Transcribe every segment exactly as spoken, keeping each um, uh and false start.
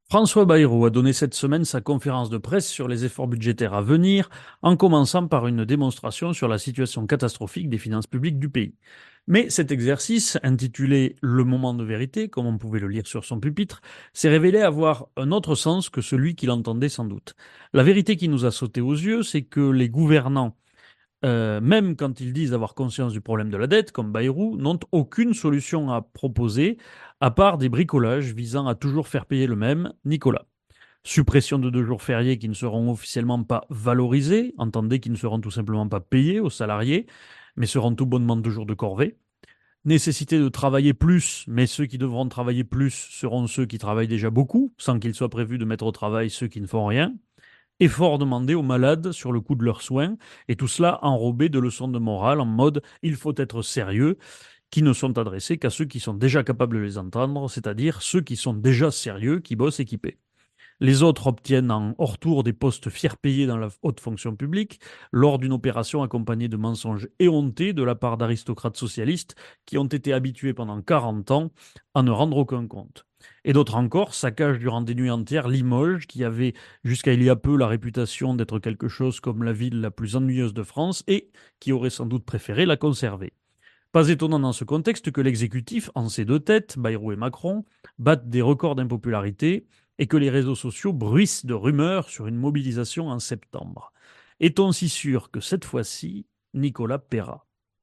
François Bayrou a donné cette semaine sa conférence de presse sur les efforts budgétaires à venir, en commençant par une démonstration sur la situation catastrophique des finances publiques du pays. Mais cet exercice, intitulé Le moment de vérité, comme on pouvait le lire sur son pupitre, s'est révélé avoir un autre sens que celui qu'il entendait sans doute. La vérité qui nous a sauté aux yeux, c'est que les gouvernants, euh, même quand ils disent avoir conscience du problème de la dette, comme Bayrou, n'ont aucune solution à proposer, à part des bricolages visant à toujours faire payer le même, Nicolas. Suppression de deux jours fériés qui ne seront officiellement pas valorisés, entendez qu'ils ne seront tout simplement pas payés aux salariés, mais seront tout bonnement deux jours de corvée. Nécessité de travailler plus, mais ceux qui devront travailler plus seront ceux qui travaillent déjà beaucoup, sans qu'il soit prévu de mettre au travail ceux qui ne font rien. Effort demandé aux malades sur le coût de leurs soins, et tout cela enrobé de leçons de morale en mode il faut être sérieux, qui ne sont adressées qu'à ceux qui sont déjà capables de les entendre, c'est-à-dire ceux qui sont déjà sérieux, qui bossent équipés. Les autres obtiennent en hors tour des postes fiers payés dans la haute fonction publique lors d'une opération accompagnée de mensonges éhontés de la part d'aristocrates socialistes qui ont été habitués pendant quarante ans à ne rendre aucun compte. Et d'autres encore saccagent durant des nuits entières Limoges, qui avait jusqu'à il y a peu la réputation d'être quelque chose comme la ville la plus ennuyeuse de France et qui aurait sans doute préféré la conserver. Pas étonnant dans ce contexte que l'exécutif, en ses deux têtes, Bayrou et Macron, batte des records d'impopularité et que les réseaux sociaux bruissent de rumeurs sur une mobilisation en septembre. Est-on si sûr que cette fois-ci, Nicolas paiera?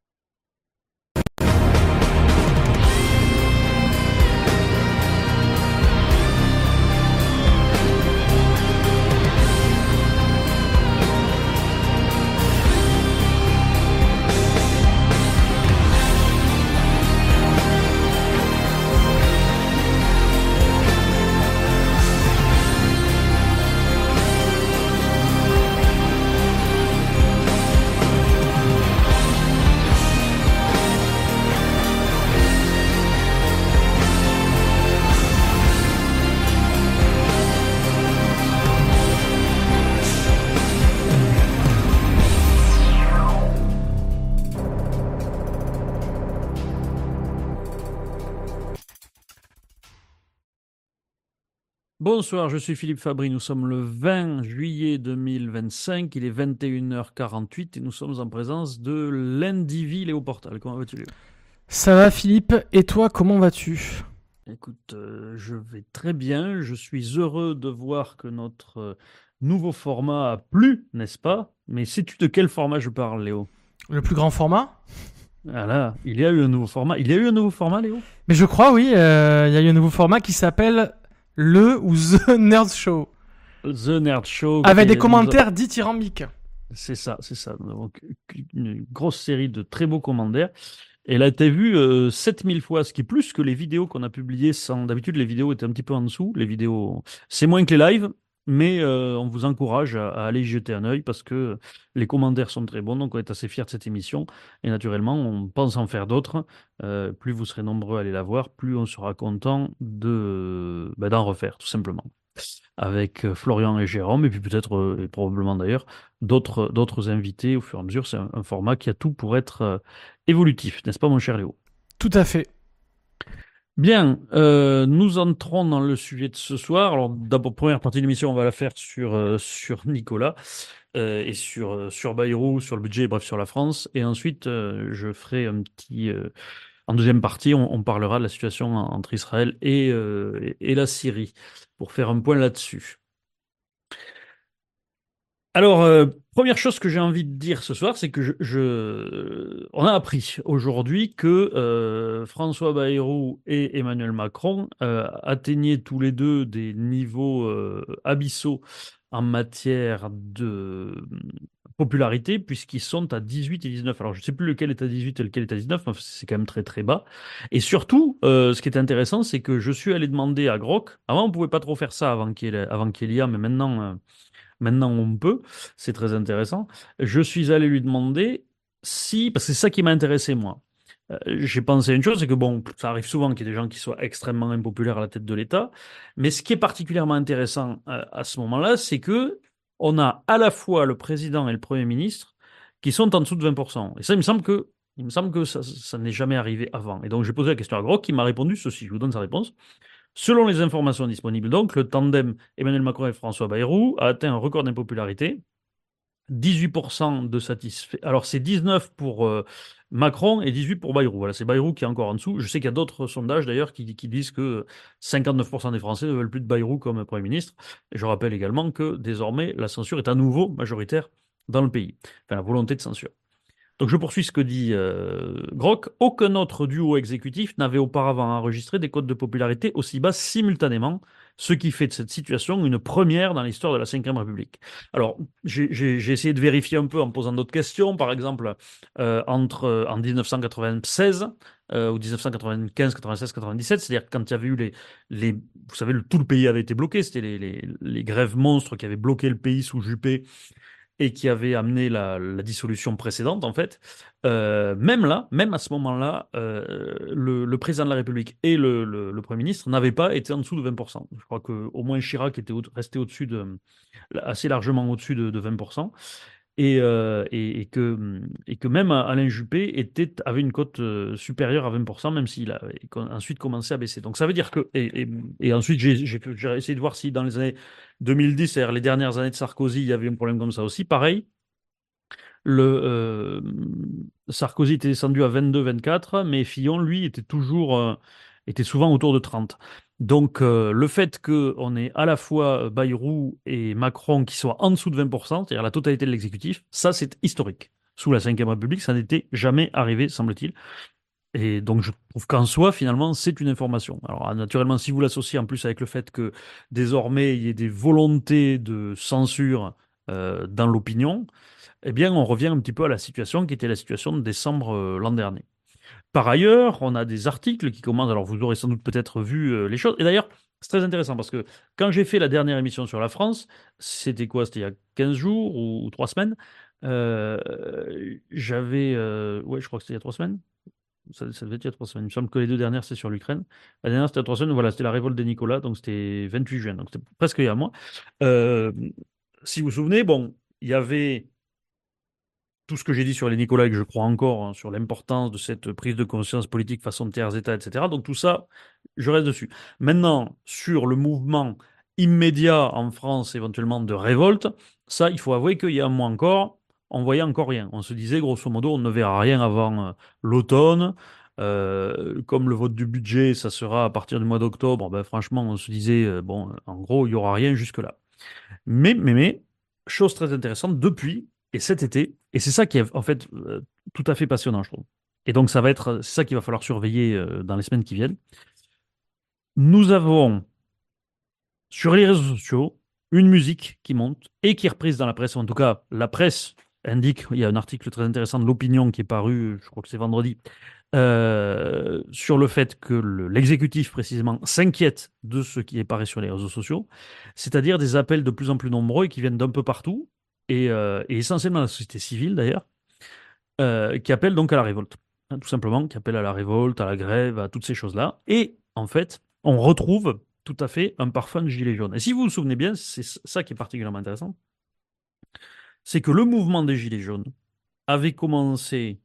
Bonsoir, je suis Philippe Fabry. Nous sommes le vingt juillet deux mille vingt-cinq. Il est vingt et une heures quarante-huit et nous sommes en présence de l'Indivy Léo Portal. Comment vas-tu, Léo? Ça va Philippe, et toi comment vas-tu? Écoute, euh, je vais très bien. Je suis heureux de voir que notre euh, nouveau format a plu, n'est-ce pas? Mais sais-tu de quel format je parle, Léo? Le plus grand format? Ah là, il y a eu un nouveau format. Il y a eu un nouveau format, Léo? Mais je crois oui, euh, il y a eu un nouveau format qui s'appelle le ou The Nerd Show. The Nerd Show. Avec des Qui nous a- commentaires dithyrambiques. C'est ça, c'est ça. Donc, une grosse série de très beaux commentaires. Elle a été vue euh, sept mille fois, ce qui est plus que les vidéos qu'on a publiées sans... D'habitude, les vidéos étaient un petit peu en dessous. Les vidéos, c'est moins que les lives, mais euh, on vous encourage à, à aller y jeter un œil parce que les commentaires sont très bons. Donc, on est assez fiers de cette émission. Et naturellement, on pense en faire d'autres. Euh, plus vous serez nombreux à aller la voir, plus on sera content de, bah, d'en refaire, tout simplement. Avec euh, Florian et Jérôme, et puis peut-être, euh, et probablement d'ailleurs, d'autres d'autres invités au fur et à mesure. C'est un, un format qui a tout pour être euh, évolutif, n'est-ce pas, mon cher Léo? Tout à fait. Bien, euh, nous entrons dans le sujet de ce soir. Alors, d'abord, première partie de l'émission, on va la faire sur, euh, sur Nicolas euh, et sur, euh, sur Bayrou, sur le budget, bref, sur la France. Et ensuite, euh, je ferai un petit. Euh, en deuxième partie, on, on parlera de la situation en- entre Israël et, euh, et et la Syrie pour faire un point là-dessus. Alors, euh, première chose que j'ai envie de dire ce soir, c'est que je, je- on a appris aujourd'hui que euh, François Bayrou et Emmanuel Macron euh, atteignaient tous les deux des niveaux euh, abyssaux en matière de euh, popularité, puisqu'ils sont à dix-huit et dix-neuf. Alors, je ne sais plus lequel est à dix-huit et lequel est à dix-neuf, mais c'est quand même très très bas. Et surtout, euh, ce qui est intéressant, c'est que je suis allé demander à Grok, avant on ne pouvait pas trop faire ça avant qu'il y ait, avant qu'il y ait, mais maintenant... euh, Maintenant, on peut. C'est très intéressant. Je suis allé lui demander si, parce que c'est ça qui m'a intéressé, moi. Euh, j'ai pensé à une chose, c'est que bon, ça arrive souvent qu'il y ait des gens qui soient extrêmement impopulaires à la tête de l'État. Mais ce qui est particulièrement intéressant euh, à ce moment-là, c'est que on a à la fois le président et le Premier ministre qui sont en dessous de vingt pour cent. Et ça, il me semble que, il me semble que ça, ça n'est jamais arrivé avant. Et donc, j'ai posé la question à Grok qui m'a répondu ceci. Je vous donne sa réponse. Selon les informations disponibles, donc, le tandem Emmanuel Macron et François Bayrou a atteint un record d'impopularité. dix-huit pour cent de satisfaits. Alors, c'est dix-neuf pour euh, Macron et dix-huit pour Bayrou. Voilà, c'est Bayrou qui est encore en dessous. Je sais qu'il y a d'autres sondages d'ailleurs qui, qui disent que cinquante-neuf pour cent des Français ne veulent plus de Bayrou comme Premier ministre. Et je rappelle également que désormais, la censure est à nouveau majoritaire dans le pays. Enfin, la volonté de censure. Donc je poursuis ce que dit euh, Grok. Aucun autre duo exécutif n'avait auparavant enregistré des cotes de popularité aussi bas simultanément, ce qui fait de cette situation une première dans l'histoire de la Ve République. Alors j'ai j'ai- j'ai essayé de vérifier un peu en posant d'autres questions, par exemple euh, entre euh, en mille neuf cent quatre-vingt-seize euh, ou mille neuf cent quatre-vingt-quinze, quatre-vingt-seize, quatre-vingt-dix-sept, c'est-à-dire quand il y avait eu les, les vous savez, le- tout le pays avait été bloqué, c'était les, les, les grèves monstres qui avaient bloqué le pays sous Juppé et qui avait amené la, la dissolution précédente, en fait, euh, même là, même à ce moment-là, euh, le, le président de la République et le, le- le Premier ministre n'avaient pas été en dessous de vingt pour cent. Je crois qu'au moins Chirac était au- resté au-dessus de, assez largement au-dessus de, de vingt pour cent. Et, euh, et, et que, et que même Alain Juppé était, avait une cote euh, supérieure à vingt pour cent, même s'il a ensuite commencé à baisser. Donc ça veut dire que. Et, et, et ensuite, j'ai j'ai fait- j'ai essayé de voir si dans les années deux mille dix, c'est-à-dire les dernières années de Sarkozy, il y avait un problème comme ça aussi. Pareil, le, euh, Sarkozy était descendu à vingt-deux vingt-quatre, mais Fillon, lui, était toujours, euh, était souvent autour de trente. Donc, euh, le fait qu'on ait à la fois Bayrou et Macron qui soient en dessous de vingt pour cent, c'est-à-dire la totalité de l'exécutif, ça, c'est historique. Sous la Ve République, ça n'était jamais arrivé, semble-t-il. Et donc, je trouve qu'en soi, finalement, c'est une information. Alors, naturellement, si vous l'associez en plus avec le fait que désormais, il y ait des volontés de censure euh, dans l'opinion, eh bien, on revient un petit peu à la situation qui était la situation de décembre euh, l'an dernier. Par ailleurs, on a des articles qui commencent, alors vous aurez sans doute peut-être vu euh, les choses, et d'ailleurs, c'est très intéressant parce que quand j'ai fait la dernière émission sur la France, c'était quoi? C'était il y a quinze jours ou, ou trois semaines, euh, j'avais, euh, ouais, je crois que c'était il y a trois semaines, ça, ça devait être il y a trois semaines, il me semble que les deux dernières, c'est sur l'Ukraine. La dernière, c'était il y a trois semaines, voilà, c'était la révolte des Nicolas, donc c'était vingt-huit juin, donc c'était presque il y a un mois. Euh, Si vous vous souvenez, bon, il y avait tout ce que j'ai dit sur les Nicolas et que je crois encore, hein, sur l'importance de cette prise de conscience politique façon de tiers État, et cetera. Donc tout ça, je reste dessus. Maintenant, sur le mouvement immédiat en France, éventuellement de révolte, ça, il faut avouer qu'il y a un mois encore, on voyait encore rien. On se disait, grosso modo, on ne verra rien avant euh, l'automne. Euh, comme le vote du budget, ça sera à partir du mois d'octobre, ben, franchement, on se disait, euh, bon, en gros, il n'y aura rien jusque-là. Mais, mais, mais, chose très intéressante, depuis, et cet été, et c'est ça qui est en fait euh, tout à fait passionnant, je trouve. Et donc, ça va être, c'est ça qu'il va falloir surveiller euh, dans les semaines qui viennent. Nous avons sur les réseaux sociaux une musique qui monte et qui est reprise dans la presse, ou en tout cas, la presse indique, il y a un article très intéressant de l'Opinion qui est paru, je crois que c'est vendredi, euh, sur le fait que le- l'exécutif, précisément, s'inquiète de ce qui apparaît sur les réseaux sociaux, c'est-à-dire des appels de plus en plus nombreux et qui viennent d'un peu partout, et, euh, et essentiellement la société civile d'ailleurs, euh, qui appellent donc à la révolte. Hein, tout simplement, qui appellent à la révolte, à la grève, à toutes ces choses-là. Et en fait, on retrouve tout à fait un parfum de gilet jaune. Et si vous vous souvenez bien, c'est ça qui est particulièrement intéressant, c'est que le mouvement des gilets jaunes avait commencé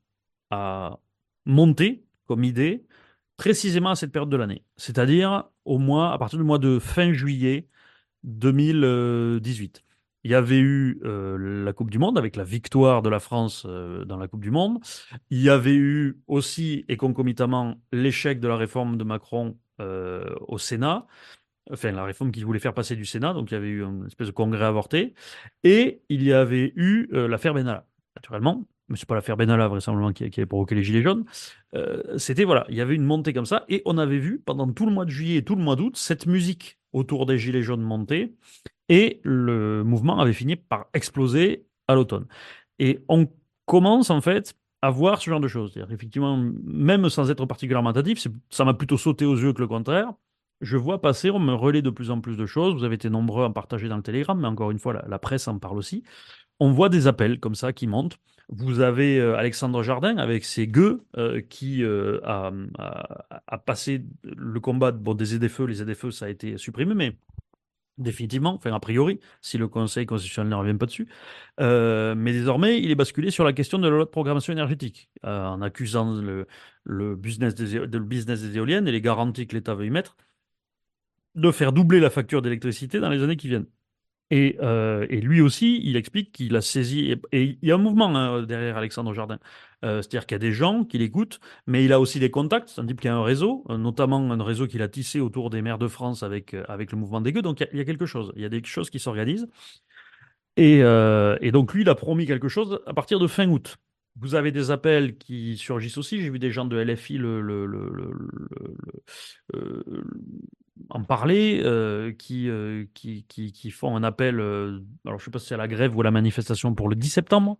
à monter comme idée précisément à cette période de l'année, c'est-à-dire au mois, à partir du mois de fin juillet deux mille dix-huit. Il y avait eu euh, la Coupe du Monde avec la victoire de la France euh, dans la Coupe du Monde. Il y avait eu aussi et concomitamment l'échec de la réforme de Macron euh, au Sénat, enfin la réforme qu'il voulait faire passer du Sénat, donc il y avait eu une espèce de congrès avorté. Et il y avait eu euh, l'affaire Benalla, naturellement. Mais c'est pas l'affaire Benalla, vraisemblablement, qui, qui avait provoqué les Gilets jaunes. Euh, c'était, voilà, il y avait une montée comme ça. Et on avait vu, pendant tout le mois de juillet et tout le mois d'août, cette musique autour des Gilets jaunes monter. Et le mouvement avait fini par exploser à l'automne. Et on commence, en fait, à voir ce genre de choses. C'est-à-dire, effectivement, même sans être particulièrement attentif, c'est- ça m'a plutôt sauté aux yeux que le contraire. Je vois passer, on me relaie de plus en plus de choses. Vous avez été nombreux à en partager dans le Telegram, mais encore une fois, la, la presse en parle aussi. On voit des appels comme ça qui montent. Vous avez euh, Alexandre Jardin avec ses gueux euh, qui euh, a, a- a passé le combat bon, des Z F E. Les Z F E, ça a été supprimé, mais définitivement, enfin a priori, si le Conseil constitutionnel ne revient pas dessus. Euh, mais désormais, il est basculé sur la question de la loi de programmation énergétique, euh, en accusant le, le business des, é- le business des éoliennes et les garanties que l'État veut y mettre de faire doubler la facture d'électricité dans les années qui viennent. Et, euh, et lui aussi, il explique qu'il a saisi, et, et il y a un mouvement hein, derrière Alexandre Jardin. Euh, c'est-à-dire qu'il y a des gens qui l'écoutent, mais il a aussi des contacts. C'est un type qui a un réseau, euh, notamment un réseau qu'il a tissé autour des maires de France avec, euh, avec le mouvement des gueux. Donc il y, a il y a quelque chose, il y a des choses qui s'organisent. Et, euh, et donc lui, il a promis quelque chose à partir de fin août. Vous avez des appels qui surgissent aussi. J'ai vu des gens de L F I le, le, le, le- le- le- euh, en parler, euh, qui, euh, qui, qui, qui font un appel. Euh, alors, je ne sais pas si c'est à la grève ou à la manifestation pour le dix septembre.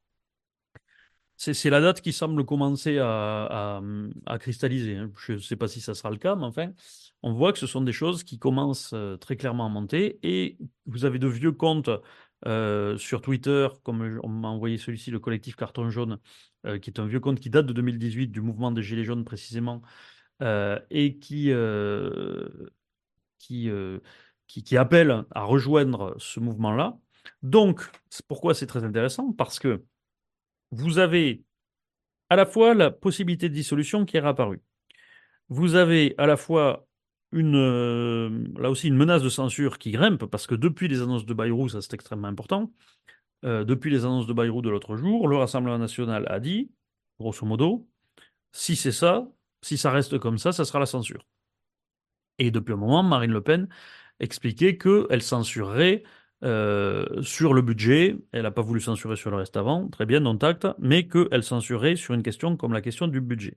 C'est c'est la date qui semble commencer à, à, à cristalliser, hein. Je ne sais pas si ça sera le cas, mais enfin, on voit que ce sont des choses qui commencent euh, très clairement à monter. Et vous avez de vieux comptes euh, sur Twitter, comme on m'a envoyé celui-ci, le collectif Carton Jaune, euh, qui est un vieux compte qui date de deux mille dix-huit, du mouvement des Gilets jaunes précisément, euh, et qui, euh, qui, euh, qui, qui appelle à rejoindre ce mouvement-là. Donc, c'est pourquoi c'est très intéressant? Parce que vous avez à la fois la possibilité de dissolution qui est réapparue. Vous avez à la fois une, euh, là aussi une menace de censure qui grimpe, parce que depuis les annonces de Bayrou, ça c'est extrêmement important, euh, depuis les annonces de Bayrou de l'autre jour, le Rassemblement national a dit, grosso modo, si c'est ça, si ça reste comme ça, ça sera la censure. Et depuis un moment, Marine Le Pen expliquait qu'elle censurerait euh, sur le budget, elle n'a pas voulu censurer sur le reste avant, très bien, non tact, mais qu'elle censurerait sur une question comme la question du budget.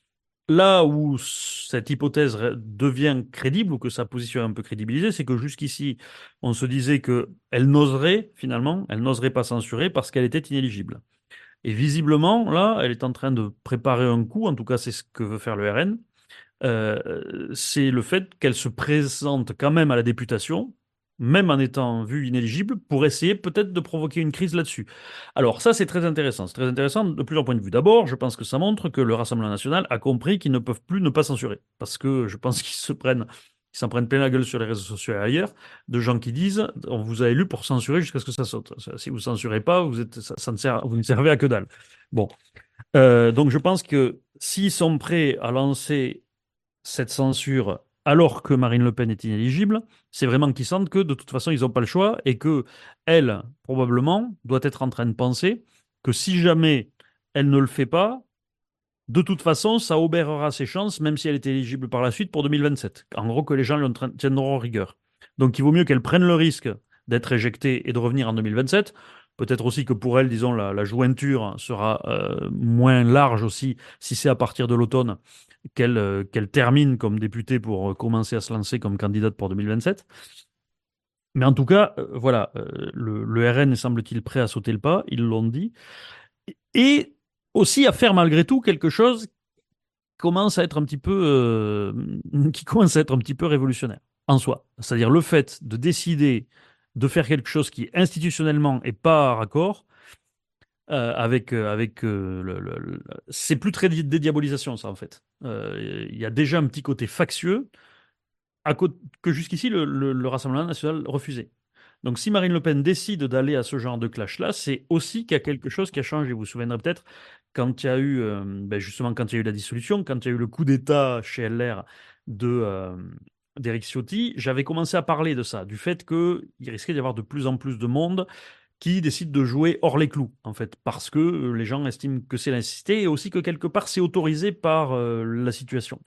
Là où cette hypothèse devient crédible ou que sa position est un peu crédibilisée, c'est que jusqu'ici, on se disait qu'elle n'oserait, finalement, elle n'oserait pas censurer parce qu'elle était inéligible. Et visiblement, là, elle est en train de préparer un coup, en tout cas c'est ce que veut faire le R N, euh, c'est le fait qu'elle se présente quand même à la députation, même en étant vue inéligible, pour essayer peut-être de provoquer une crise là-dessus. Alors ça, c'est très intéressant. C'est très intéressant de plusieurs points de vue. D'abord, je pense que ça montre que le Rassemblement national a compris qu'ils ne peuvent plus ne pas censurer. Parce que je pense qu'ils se prennent, ils s'en prennent plein la gueule sur les réseaux sociaux et ailleurs, de gens qui disent, on vous a élu pour censurer jusqu'à ce que ça saute. Si vous censurez pas, vous êtes, ça, ça ne sert, vous ne servez à que dalle. Bon. Euh, donc je pense que s'ils sont prêts à lancer cette censure alors que Marine Le Pen est inéligible, c'est vraiment qu'ils sentent que de toute façon, ils n'ont pas le choix et que elle, probablement, doit être en train de penser que si jamais elle ne le fait pas, de toute façon, ça obérera ses chances, même si elle est éligible par la suite pour deux mille vingt-sept. En gros, que les gens lui en train- tiendront rigueur. Donc, il vaut mieux qu'elle prenne le risque d'être éjectée et de revenir en deux mille vingt-sept. Peut-être aussi que pour elle, disons, la, la jointure sera euh, moins large aussi si c'est à partir de l'automne qu'elle euh, qu'elle termine comme députée pour euh, commencer à se lancer comme candidate pour deux mille vingt-sept. Mais en tout cas, euh, voilà, euh, le, le R N semble-t-il prêt à sauter le pas, ils l'ont dit, et aussi à faire malgré tout quelque chose qui commence à être un petit peu, euh, qui commence à être un petit peu révolutionnaire en soi. C'est-à-dire le fait de décider de faire quelque chose qui institutionnellement est pas raccord euh, avec, euh, avec euh, le, le- le- c'est plus très dé- dédiabolisation ça en fait. Euh, Il y a déjà un petit côté factieux à côté, que jusqu'ici le, le- le Rassemblement national refusait. Donc si Marine Le Pen décide d'aller à ce genre de clash-là, c'est aussi qu'il y a quelque chose qui a changé. Vous vous souviendrez peut-être quand il y a eu, euh, ben justement, quand il y a eu la dissolution, quand il y a eu le coup d'État chez L R de, euh, d'Éric Ciotti, j'avais commencé à parler de ça, du fait qu'il risquait d'y avoir de plus en plus de monde qui décide de jouer hors les clous, en fait, parce que euh, les gens estiment que c'est l'incité et aussi que quelque part c'est autorisé par euh, la situation.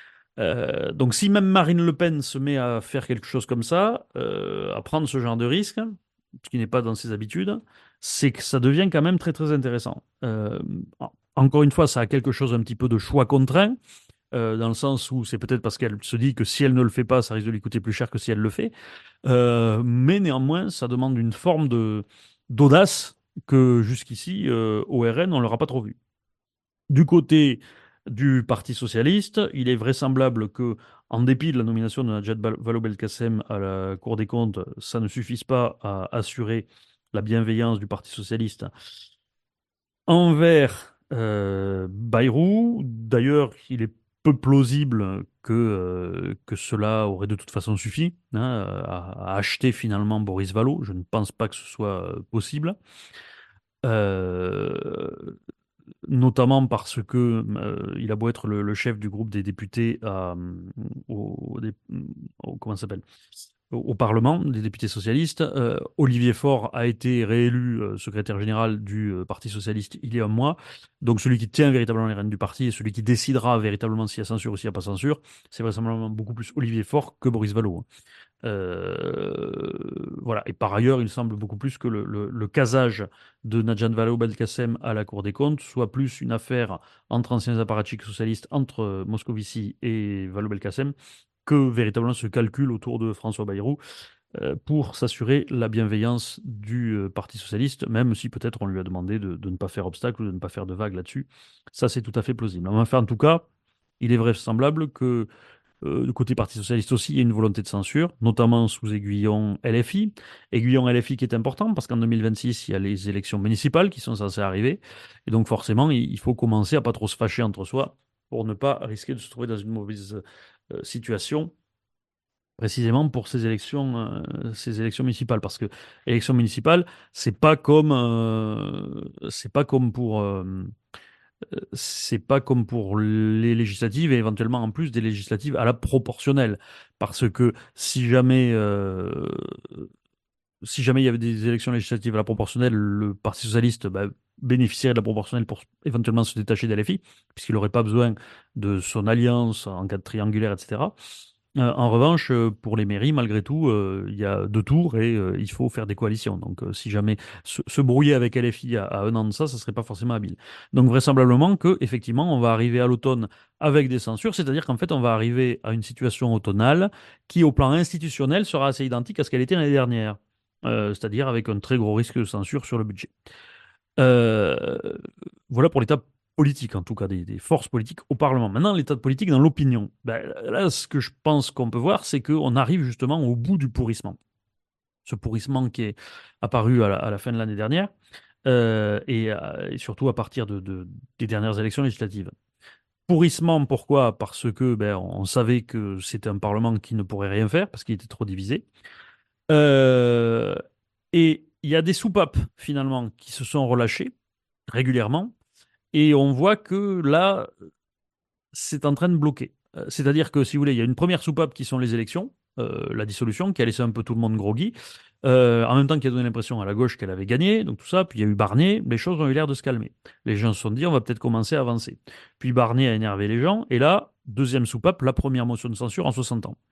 Euh, donc si même Marine Le Pen se met à faire quelque chose comme ça, euh, à prendre ce genre de risque, ce qui n'est pas dans ses habitudes, c'est que ça devient quand même très très intéressant. Euh, encore une fois, ça a quelque chose un petit peu de choix contraint, euh, dans le sens où c'est peut-être parce qu'elle se dit que si elle ne le fait pas, ça risque de lui coûter plus cher que si elle le fait. Euh, mais néanmoins, ça demande une forme de d'audace que jusqu'ici, euh, au R N, on ne l'aura pas trop vu. Du côté du Parti socialiste, il est vraisemblable que, en dépit de la nomination de Najat Vallaud-Belkacem à la Cour des comptes, ça ne suffise pas à assurer la bienveillance du Parti socialiste envers euh, Bayrou. D'ailleurs, il est peu plausible que, euh, que cela aurait de toute façon suffi hein, à, à acheter finalement Boris Vallaud. Je ne pense pas que ce soit euh, possible. Euh, Notamment parce que euh, il a beau être le, le chef du groupe des députés à, au, au- comment ça s'appelle, au, au Parlement, des députés socialistes. Euh, Olivier Faure a été réélu euh, secrétaire général du euh, Parti socialiste il y a un mois. Donc celui qui tient véritablement les rênes du parti et celui qui décidera véritablement s'il y a censure ou s'il n'y a pas censure, c'est vraisemblablement beaucoup plus Olivier Faure que Boris Vallaud. Euh, voilà. Et par ailleurs, il semble beaucoup plus que le, le, le casage de Nadjan Vallaud-Belkacem à la Cour des comptes soit plus une affaire entre anciens apparatchiks socialistes, entre euh, Moscovici et Vallaud-Belkacem, que véritablement ce calcul autour de François Bayrou euh, pour s'assurer la bienveillance du euh, Parti socialiste, même si peut-être on lui a demandé de, de ne pas faire obstacle ou de ne pas faire de vagues là-dessus. Ça, c'est tout à fait plausible. Enfin, en tout cas, il est vraisemblable que euh, du côté Parti socialiste aussi, il y a une volonté de censure, notamment sous aiguillon L F I. Aiguillon L F I qui est important parce qu'en deux mille vingt-six, il y a les élections municipales qui sont censées arriver. Et donc forcément, il il faut commencer à pas trop se fâcher entre soi pour ne pas risquer de se trouver dans une mauvaise euh, situation précisément pour ces élections, euh, ces élections municipales. Parce que élections municipales, c'est pas comme, euh, c'est pas comme pour, euh, c'est pas comme pour les législatives et éventuellement en plus des législatives à la proportionnelle. Parce que si jamais, euh, si jamais il y avait des élections législatives à la proportionnelle, le Parti socialiste bah, bénéficierait de la proportionnelle pour éventuellement se détacher de L F I, puisqu'il n'aurait pas besoin de son alliance en cas de triangulaire, et cetera. Euh, en revanche, euh, pour les mairies, malgré tout, euh, il y a deux tours et euh, il faut faire des coalitions. Donc, euh, si jamais se, se brouiller avec L F I à, à un an de ça, ça serait pas forcément habile. Donc, vraisemblablement que, effectivement, on va arriver à l'automne avec des censures, c'est-à-dire qu'en fait, on va arriver à une situation automnale qui, au plan institutionnel, sera assez identique à ce qu'elle était l'année dernière. Euh, c'est-à-dire avec un très gros risque de censure sur le budget. Euh, voilà pour l'état politique, en tout cas des, des forces politiques au Parlement. Maintenant, l'état politique dans l'opinion. Ben, là, ce que je pense qu'on peut voir, c'est qu'on arrive justement au bout du pourrissement. Ce pourrissement qui est apparu à la, à la fin de l'année dernière, euh, et, euh, et surtout à partir de, de- des dernières élections législatives. Pourrissement, pourquoi? Parce que ben, on savait que c'était un Parlement qui ne pourrait rien faire, parce qu'il était trop divisé. Euh, et il y a des soupapes, finalement, qui se sont relâchées régulièrement. Et on voit que là, c'est en train de bloquer. Euh, C'est-à-dire que, si vous voulez, il y a une première soupape qui sont les élections, euh, la dissolution, qui a laissé un peu tout le monde groggy, euh, en même temps qui a donné l'impression à la gauche qu'elle avait gagné, donc tout ça. Puis il y a eu Barnier, les choses ont eu l'air de se calmer. Les gens se sont dit, on va peut-être commencer à avancer. Puis Barnier a énervé les gens, et là, deuxième soupape, la première motion de censure en soixante ans.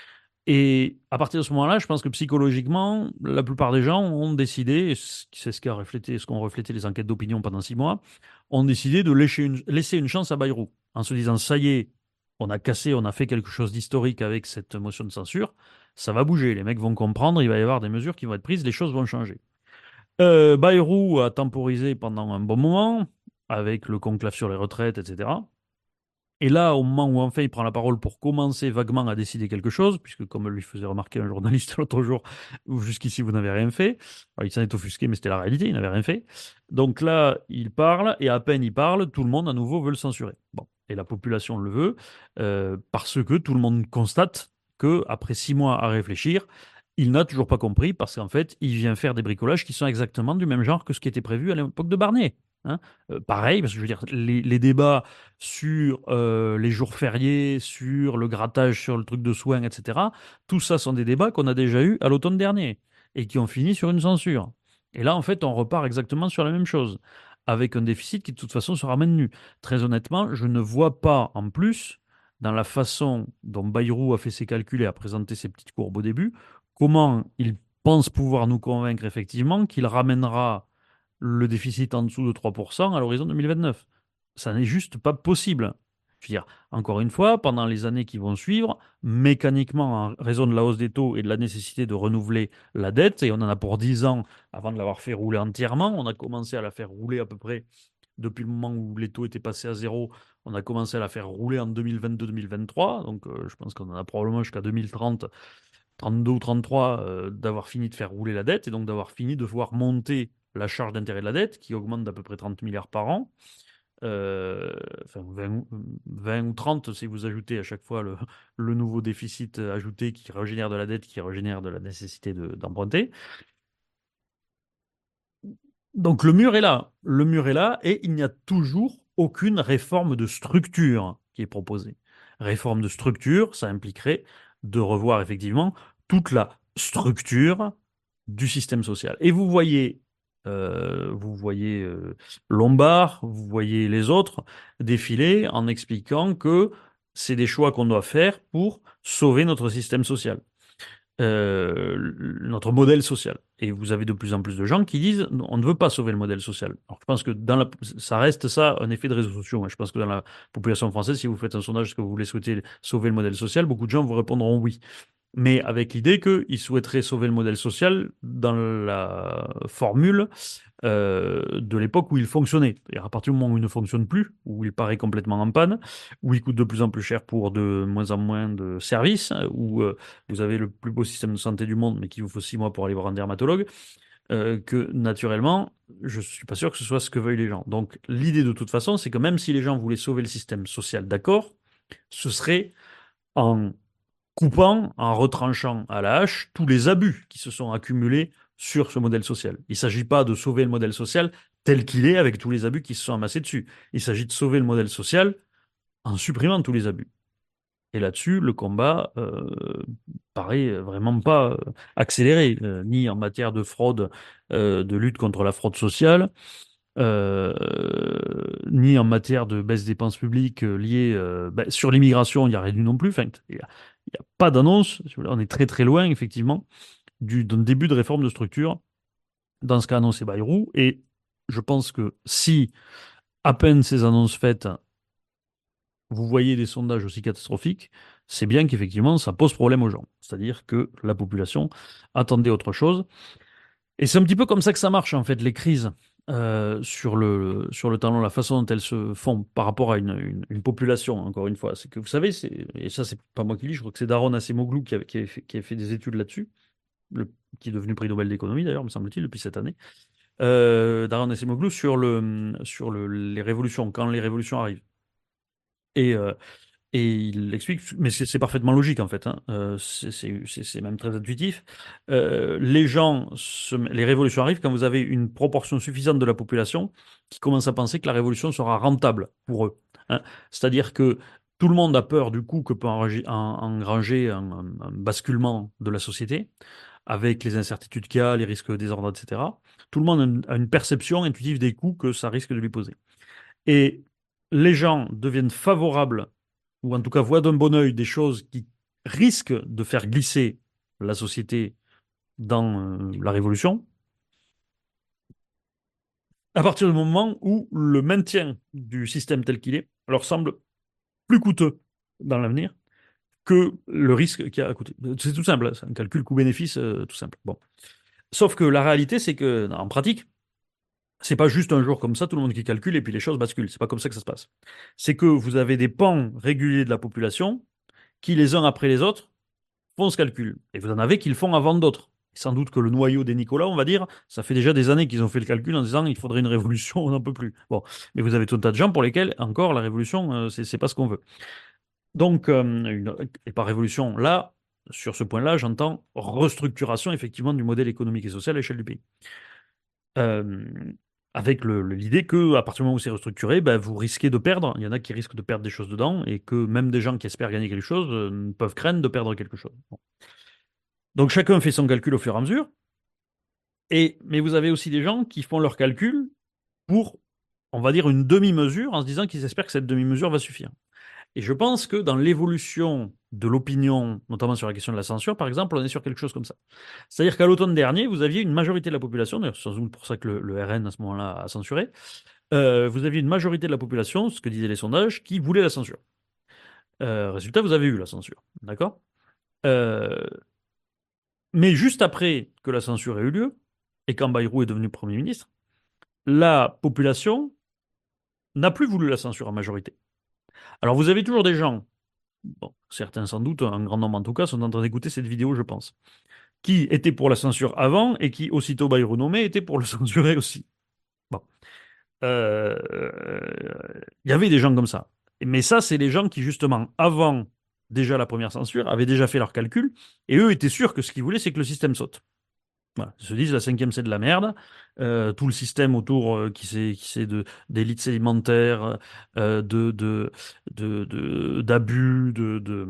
Et à partir de ce moment-là, je pense que psychologiquement, la plupart des gens ont décidé, et c'est ce qu'a reflété, ce qu'ont reflété les enquêtes d'opinion pendant six mois, ont décidé de laisser une, laisser une chance à Bayrou, en se disant, ça y est, on a cassé, on a fait quelque chose d'historique avec cette motion de censure, ça va bouger, les mecs vont comprendre, il va y avoir des mesures qui vont être prises, les choses vont changer. Euh, Bayrou a temporisé pendant un bon moment, avec le conclave sur les retraites, et cetera. Et là, au moment où enfin il prend la parole pour commencer vaguement à décider quelque chose, puisque comme lui faisait remarquer un journaliste l'autre jour, jusqu'ici vous n'avez rien fait. Alors, il s'en est offusqué, mais c'était la réalité, il n'avait rien fait. Donc là, il parle, et à peine il parle, tout le monde à nouveau veut le censurer. Bon, et la population le veut, euh, parce que tout le monde constate que après six mois à réfléchir, il n'a toujours pas compris, parce qu'en fait, il vient faire des bricolages qui sont exactement du même genre que ce qui était prévu à l'époque de Barnier. Hein. Euh, pareil, parce que je veux dire, les, les débats sur euh, les jours fériés, sur le grattage, sur le truc de soins, et cetera. Tout ça sont des débats qu'on a déjà eus à l'automne dernier et qui ont fini sur une censure. Et là, en fait, on repart exactement sur la même chose, avec un déficit qui, de toute façon, sera maintenu. Très honnêtement, je ne vois pas, en plus, dans la façon dont Bayrou a fait ses calculs et a présenté ses petites courbes au début, comment il pense pouvoir nous convaincre, effectivement, qu'il ramènera le déficit en dessous de trois pour cent à l'horizon deux mille vingt-neuf. Ça n'est juste pas possible. Je veux dire, encore une fois, pendant les années qui vont suivre, mécaniquement, en raison de la hausse des taux et de la nécessité de renouveler la dette, et on en a pour dix ans avant de l'avoir fait rouler entièrement, on a commencé à la faire rouler à peu près depuis le moment où les taux étaient passés à zéro, on a commencé à la faire rouler en deux mille vingt-deux deux mille vingt-trois, donc euh, je pense qu'on en a probablement jusqu'à deux mille trente, trente-deux ou trente-trois, euh, d'avoir fini de faire rouler la dette, et donc d'avoir fini de voir monter la charge d'intérêt de la dette, qui augmente d'à peu près trente milliards par an. Euh, enfin vingt, vingt ou trente si vous ajoutez à chaque fois le, le nouveau déficit ajouté qui régénère de la dette, qui régénère de la nécessité de- d'emprunter. Donc le mur est là, le mur est là, et il n'y a toujours aucune réforme de structure qui est proposée. Réforme de structure, ça impliquerait de revoir effectivement toute la structure du système social. Et vous voyez, euh, vous voyez euh, Lombard, vous voyez les autres défiler en expliquant que c'est des choix qu'on doit faire pour sauver notre système social, euh, notre modèle social. Et vous avez de plus en plus de gens qui disent on ne veut pas sauver le modèle social. Alors je pense que dans la, ça reste ça un effet de réseaux sociaux. Moi, je pense que dans la population française, si vous faites un sondage, est-ce que vous voulez souhaiter sauver le modèle social, beaucoup de gens vous répondront oui. Mais avec l'idée qu'ils souhaiteraient sauver le modèle social dans la formule euh, de l'époque où il fonctionnait. Et à partir du moment où il ne fonctionne plus, où il paraît complètement en panne, où il coûte de plus en plus cher pour de moins en moins de services, où euh, vous avez le plus beau système de santé du monde, mais qu'il vous faut six mois pour aller voir un dermatologue, euh, que naturellement, je suis pas sûr que ce soit ce que veulent les gens. Donc l'idée de toute façon, c'est que même si les gens voulaient sauver le système social, d'accord, ce serait en coupant, en retranchant à la hache tous les abus qui se sont accumulés sur ce modèle social. Il ne s'agit pas de sauver le modèle social tel qu'il est avec tous les abus qui se sont amassés dessus. Il s'agit de sauver le modèle social en supprimant tous les abus. Et là-dessus, le combat euh, paraît vraiment pas euh, accéléré, euh, ni en matière de fraude, euh, de lutte contre la fraude sociale, euh, ni en matière de baisse des dépenses publiques euh, liées euh, ben, sur l'immigration, il n'y a rien du non plus. Enfin, il n'y a, il y a pas d'annonce. On est très très loin, effectivement, du, d'un début de réforme de structure, dans ce qu'a annoncé Bayrou. Et je pense que si, à peine ces annonces faites, vous voyez des sondages aussi catastrophiques, c'est bien qu'effectivement, ça pose problème aux gens. C'est-à-dire que la population attendait autre chose. Et c'est un petit peu comme ça que ça marche, en fait, les crises euh, sur le, sur le temps long, la façon dont elles se font par rapport à une, une, une population, encore une fois. C'est que vous savez, c'est, et ça, c'est pas moi qui le dis, je crois que c'est Daron Acemoglu qui avait, qui avait fait, qui avait fait des études là-dessus, le- qui est devenu prix Nobel d'économie d'ailleurs, me semble-t-il, depuis cette année. Euh, Daron Acemoglu sur, le, sur le, les révolutions, quand les révolutions arrivent. Et, euh, Et il explique, mais c'est c'est parfaitement logique en fait, hein. Euh, c'est c'est- c'est- c'est même très intuitif. Euh, les gens, se- les révolutions arrivent quand vous avez une proportion suffisante de la population qui commence à penser que la révolution sera rentable pour eux, hein. C'est-à-dire que tout le monde a peur du coup que peut enrager- en- engranger un, un- un basculement de la société avec les incertitudes qu'il y a, les risques de désordre, et cetera. Tout le monde a une, a une perception intuitive des coûts que ça risque de lui poser. Et les gens deviennent favorables ou en tout cas voit d'un bon œil des choses qui risquent de faire glisser la société dans euh, la révolution, à partir du moment où le maintien du système tel qu'il est leur semble plus coûteux dans l'avenir que le risque qu'il y a à côté. C'est tout simple, c'est un calcul coût-bénéfice euh, tout simple. Bon. Sauf que la réalité, c'est que en pratique, c'est pas juste un jour comme ça, tout le monde qui calcule et puis les choses basculent. C'est pas comme ça que ça se passe. C'est que vous avez des pans réguliers de la population qui, les uns après les autres, font ce calcul. Et vous en avez qui le font avant d'autres. Et sans doute que le noyau des Nicolas, on va dire, ça fait déjà des années qu'ils ont fait le calcul en disant il faudrait une révolution, on n'en peut plus. Bon, mais vous avez tout un tas de gens pour lesquels encore la révolution, euh, c'est c'est pas ce qu'on veut. Donc, euh, une- et par révolution, là, sur ce point-là, j'entends restructuration effectivement du modèle économique et social à l'échelle du pays. Euh, avec le- le- l'idée que à partir du moment où c'est restructuré, ben, vous risquez de perdre. Il y en a qui risquent de perdre des choses dedans et que même des gens qui espèrent gagner quelque chose euh, peuvent craindre de perdre quelque chose. Bon. Donc chacun fait son calcul au fur et à mesure. Et, mais vous avez aussi des gens qui font leur calcul pour, on va dire, une demi-mesure en se disant qu'ils espèrent que cette demi-mesure va suffire. Et je pense que dans l'évolution de l'opinion, notamment sur la question de la censure, par exemple, on est sur quelque chose comme ça. C'est-à-dire qu'à l'automne dernier, vous aviez une majorité de la population, d'ailleurs, c'est sans doute pour ça que le, le R N à ce moment-là a censuré, euh, vous aviez une majorité de la population, ce que disaient les sondages, qui voulait la censure. Euh, résultat, vous avez eu la censure. D'accord. Euh, Mais juste après que la censure ait eu lieu, et quand Bayrou est devenu Premier ministre, la population n'a plus voulu la censure en majorité. Alors vous avez toujours des gens, bon, certains sans doute, un grand nombre en tout cas, sont en train d'écouter cette vidéo, je pense, qui étaient pour la censure avant et qui, aussitôt Bayrou nommé, étaient pour le censurer aussi. Bon. Euh, Il y avait des gens comme ça. Mais ça, c'est les gens qui, justement, avant déjà la première censure, avaient déjà fait leurs calculs, et eux étaient sûrs que ce qu'ils voulaient, c'est que le système saute. Voilà. Ils se disent la cinquième c'est de la merde. Euh, tout le système autour euh, qui c'est qui c'est de d'élite sédimentaire, euh, de de de de- d'abus, de, de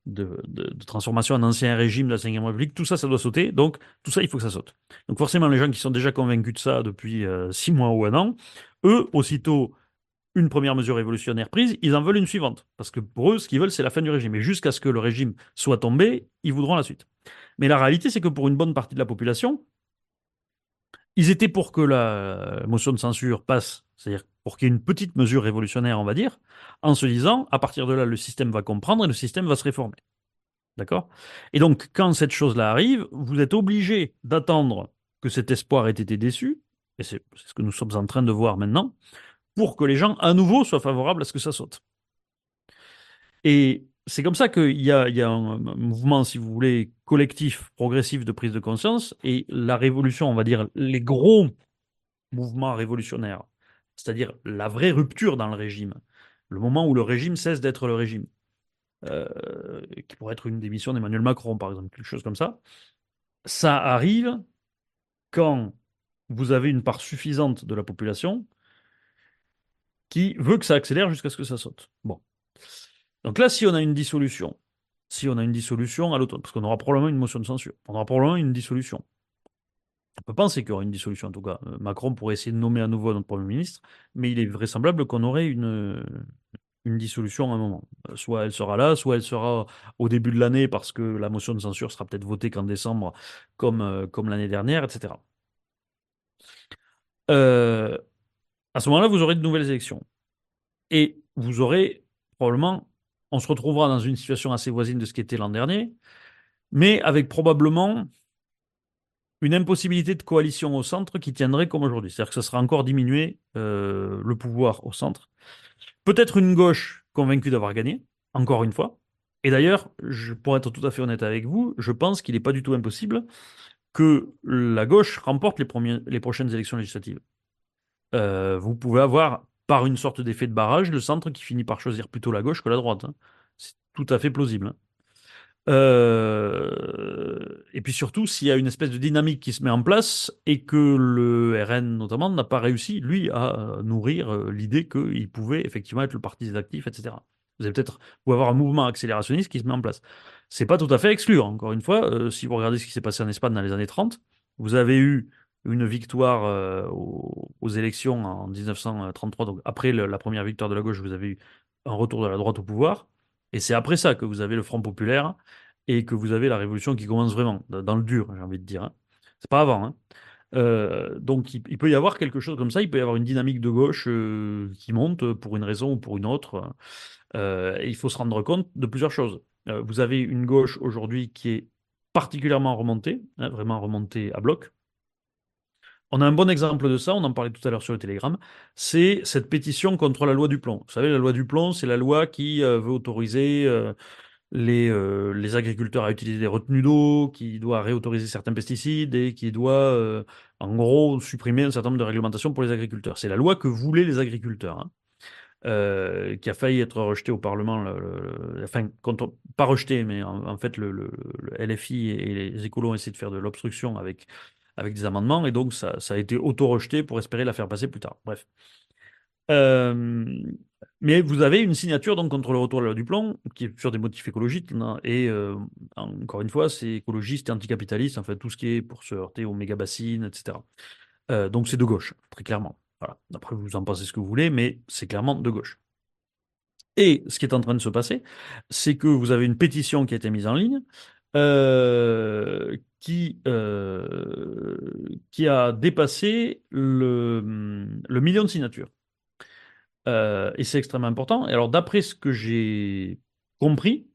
de, de- de transformation en ancien régime de la cinquième République, tout ça, ça doit sauter. Donc, tout ça, il faut que ça saute. Donc, forcément, les gens qui sont déjà convaincus de ça depuis euh, six mois ou un an, eux, aussitôt une première mesure révolutionnaire prise, ils en veulent une suivante. Parce que pour eux, ce qu'ils veulent, c'est la fin du régime. Et jusqu'à ce que le régime soit tombé, ils voudront la suite. Mais la réalité, c'est que pour une bonne partie de la population, ils étaient pour que la motion de censure passe, c'est-à-dire pour qu'il y ait une petite mesure révolutionnaire, on va dire, en se disant, à partir de là, le système va comprendre et le système va se réformer. D'accord? Et donc, quand cette chose-là arrive, vous êtes obligé d'attendre que cet espoir ait été déçu, et c'est c'est ce que nous sommes en train de voir maintenant, pour que les gens, à nouveau, soient favorables à ce que ça saute. Et c'est comme ça qu'il y a, il y a un, un mouvement, si vous voulez, collectif, progressif de prise de conscience, et la révolution, on va dire, les gros mouvement révolutionnaire, c'est-à-dire la vraie rupture dans le régime, le moment où le régime cesse d'être le régime, euh, qui pourrait être une démission d'Emmanuel Macron, par exemple, quelque chose comme ça, ça arrive quand vous avez une part suffisante de la population qui veut que ça accélère jusqu'à ce que ça saute. Bon. Donc là, si on a une dissolution, si on a une dissolution à l'automne, parce qu'on aura probablement une motion de censure, on aura probablement une dissolution. On peut penser qu'il y aura une dissolution en tout cas. Euh, Macron pourrait essayer de nommer à nouveau notre Premier ministre, mais il est vraisemblable qu'on aurait une, une dissolution à un moment. Euh, Soit elle sera là, soit elle sera au début de l'année parce que la motion de censure sera peut-être votée qu'en décembre, comme, euh, comme l'année dernière, et cetera. Euh, à ce moment-là, vous aurez de nouvelles élections. Et vous aurez probablement, on se retrouvera dans une situation assez voisine de ce qui était l'an dernier, mais avec probablement une impossibilité de coalition au centre qui tiendrait comme aujourd'hui. C'est-à-dire que ça sera encore diminué euh, le pouvoir au centre. Peut-être une gauche convaincue d'avoir gagné, encore une fois. Et d'ailleurs, je, pour être tout à fait honnête avec vous, je pense qu'il n'est pas du tout impossible que la gauche remporte les, premiers, les prochaines élections législatives. Euh, vous pouvez avoir, par une sorte d'effet de barrage, le centre qui finit par choisir plutôt la gauche que la droite, hein. C'est tout à fait plausible, hein. Euh, et puis surtout, s'il y a une espèce de dynamique qui se met en place et que le R N notamment n'a pas réussi, lui, à nourrir euh, l'idée qu'il pouvait effectivement être le parti des actifs, et cetera. Vous avez peut-être, vous pouvez avoir un mouvement accélérationniste qui se met en place. C'est pas tout à fait exclu, hein. Encore une fois, euh, si vous regardez ce qui s'est passé en Espagne dans les années trente, vous avez eu une victoire euh, aux, aux élections en mille neuf cent trente-trois, donc après le- la première victoire de la gauche, vous avez eu un retour de la droite au pouvoir. Et c'est après ça que vous avez le Front populaire et que vous avez la révolution qui commence vraiment, dans le dur, j'ai envie de dire, hein. C'est pas avant, hein. Euh, donc il, il peut y avoir quelque chose comme ça, il peut y avoir une dynamique de gauche euh, qui monte pour une raison ou pour une autre. Euh, et il faut se rendre compte de plusieurs choses. Euh, vous avez une gauche aujourd'hui qui est particulièrement remontée, hein, vraiment remontée à bloc. On a un bon exemple de ça, on en parlait tout à l'heure sur le Telegram, c'est cette pétition contre la loi du plomb. Vous savez, la loi du plomb, c'est la loi qui euh, veut autoriser euh, les, euh, les agriculteurs à utiliser des retenues d'eau, qui doit réautoriser certains pesticides et qui doit, euh, en gros, supprimer un certain nombre de réglementations pour les agriculteurs. C'est la loi que voulaient les agriculteurs, hein, euh, qui a failli être rejetée au Parlement, le- le- le- enfin, contre- pas rejetée, mais en, en fait, le, le- le L F I et les écolos ont essayé de faire de l'obstruction avec, avec des amendements, et donc ça, ça a été auto-rejeté pour espérer la faire passer plus tard. Bref. Euh, mais vous avez une signature donc contre le retour à la loi du plomb qui est sur des motifs écologiques, hein, et euh, encore une fois c'est écologiste et anticapitaliste, enfin tout ce qui est pour se heurter aux méga bassines, et cetera. Euh, donc c'est de gauche, très clairement. Voilà. Après vous en pensez ce que vous voulez, mais c'est clairement de gauche. Et ce qui est en train de se passer, c'est que vous avez une pétition qui a été mise en ligne euh, qui, euh, qui a dépassé le, le million de signatures. Euh, et c'est extrêmement important. Et alors, d'après ce que j'ai compris,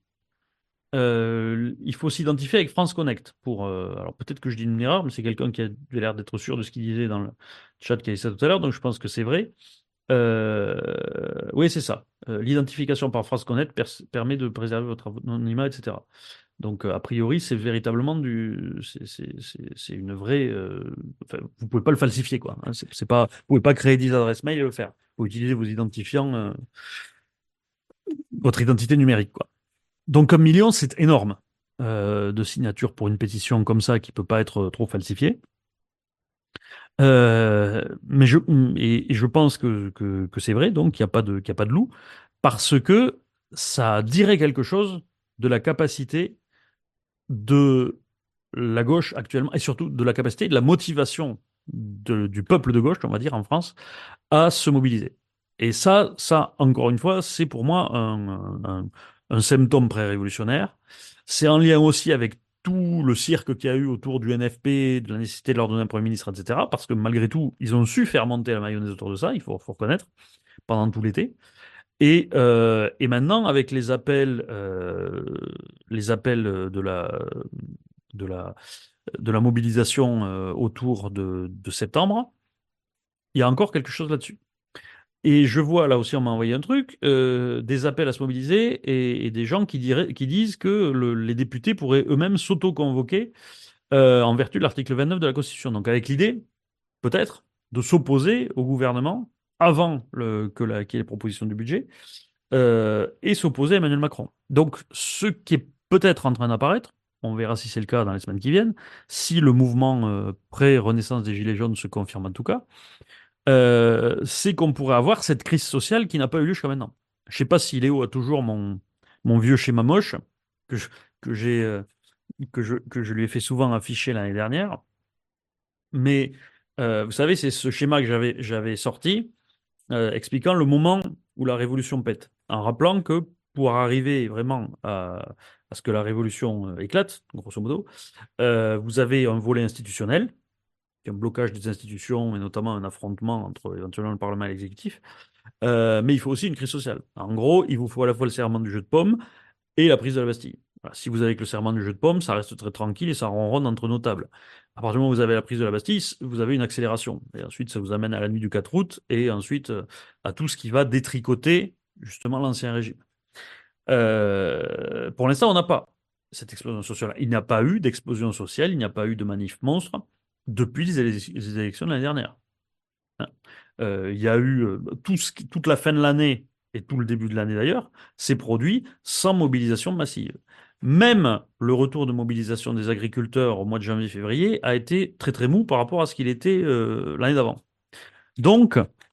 euh, il faut s'identifier avec France Connect. Pour, euh, alors, peut-être que je dis une erreur, mais c'est quelqu'un qui a l'air d'être sûr de ce qu'il disait dans le chat qui a dit ça tout à l'heure, donc je pense que c'est vrai. Euh, oui, c'est ça. Euh, l'identification par France Connect pers- permet de préserver votre anonymat, et cetera. Donc, euh, a priori, c'est véritablement du, c'est c'est- c'est- c'est une vraie. Euh, enfin, vous pouvez pas le falsifier, quoi, hein. C'est c'est pas, vous pouvez pas créer dix adresses mail et le faire. Vous utilisez vos identifiants, euh, votre identité numérique, quoi. Donc, un million, c'est énorme euh, de signatures pour une pétition comme ça qui peut pas être trop falsifiée. Euh, mais je, et, et je pense que, que, que c'est vrai, donc qu'il n'y a pas de, qu'il y a pas de loup, parce que ça dirait quelque chose de la capacité de la gauche actuellement, et surtout de la capacité, de la motivation de- du peuple de gauche, on va dire en France, à se mobiliser. Et ça, ça, encore une fois, c'est pour moi un, un- un symptôme pré-révolutionnaire. C'est en lien aussi avec tout le cirque qu'il y a eu autour du N F P, de la nécessité de leur donner un Premier ministre, et cetera. Parce que malgré tout, ils ont su faire monter la mayonnaise autour de ça, il faut, faut reconnaître, pendant tout l'été. Et, euh, et maintenant, avec les appels, euh, les appels de la, de la, de la mobilisation euh, autour de, de septembre, il y a encore quelque chose là-dessus. Et je vois, là aussi, on m'a envoyé un truc, euh, des appels à se mobiliser et, et des gens qui, diraient, qui disent que le- les députés pourraient eux-mêmes s'auto-convoquer euh, en vertu de l'article vingt-neuf de la Constitution. Donc avec l'idée, peut-être, de s'opposer au gouvernement avant le, que la, qu'il y ait les propositions du budget euh, et s'opposer à Emmanuel Macron. Donc ce qui est peut-être en train d'apparaître, on verra si c'est le cas dans les semaines qui viennent, si le mouvement euh, pré-renaissance des Gilets jaunes se confirme en tout cas, euh, c'est qu'on pourrait avoir cette crise sociale qui n'a pas eu lieu jusqu'à maintenant. Je sais pas si Léo a toujours mon, mon vieux schéma moche que je, que j'ai, euh, que je, que je lui ai fait souvent afficher l'année dernière, mais euh, vous savez, c'est ce schéma que j'avais, j'avais sorti euh, expliquant le moment où la révolution pète, en rappelant que pour arriver vraiment à, à ce que la révolution euh, éclate, grosso modo, euh, vous avez un volet institutionnel, qui est un blocage des institutions et notamment un affrontement entre éventuellement le Parlement et l'exécutif. Euh, mais il faut aussi une crise sociale. En gros, il vous faut à la fois le serment du jeu de paume et la prise de la Bastille. Voilà. Si vous avez que le serment du jeu de paume, ça reste très tranquille et ça ronronne entre nos tables. À partir du moment où vous avez la prise de la Bastille, vous avez une accélération. Et ensuite, ça vous amène à la nuit du quatre août et ensuite euh, à tout ce qui va détricoter justement l'ancien régime. Euh, pour l'instant, on n'a pas cette explosion sociale. Il n'y a pas eu d'explosion sociale, il n'y a pas eu de manif monstre depuis les, élec- les élections de l'année dernière. Hein. Euh, il y a eu euh, tout ce qui- toute la fin de l'année et tout le début de l'année d'ailleurs, s'est produit sans mobilisation massive. Même le retour de mobilisation des agriculteurs au mois de janvier-février a été très très mou par rapport à ce qu'il était euh, l'année d'avant. Donc,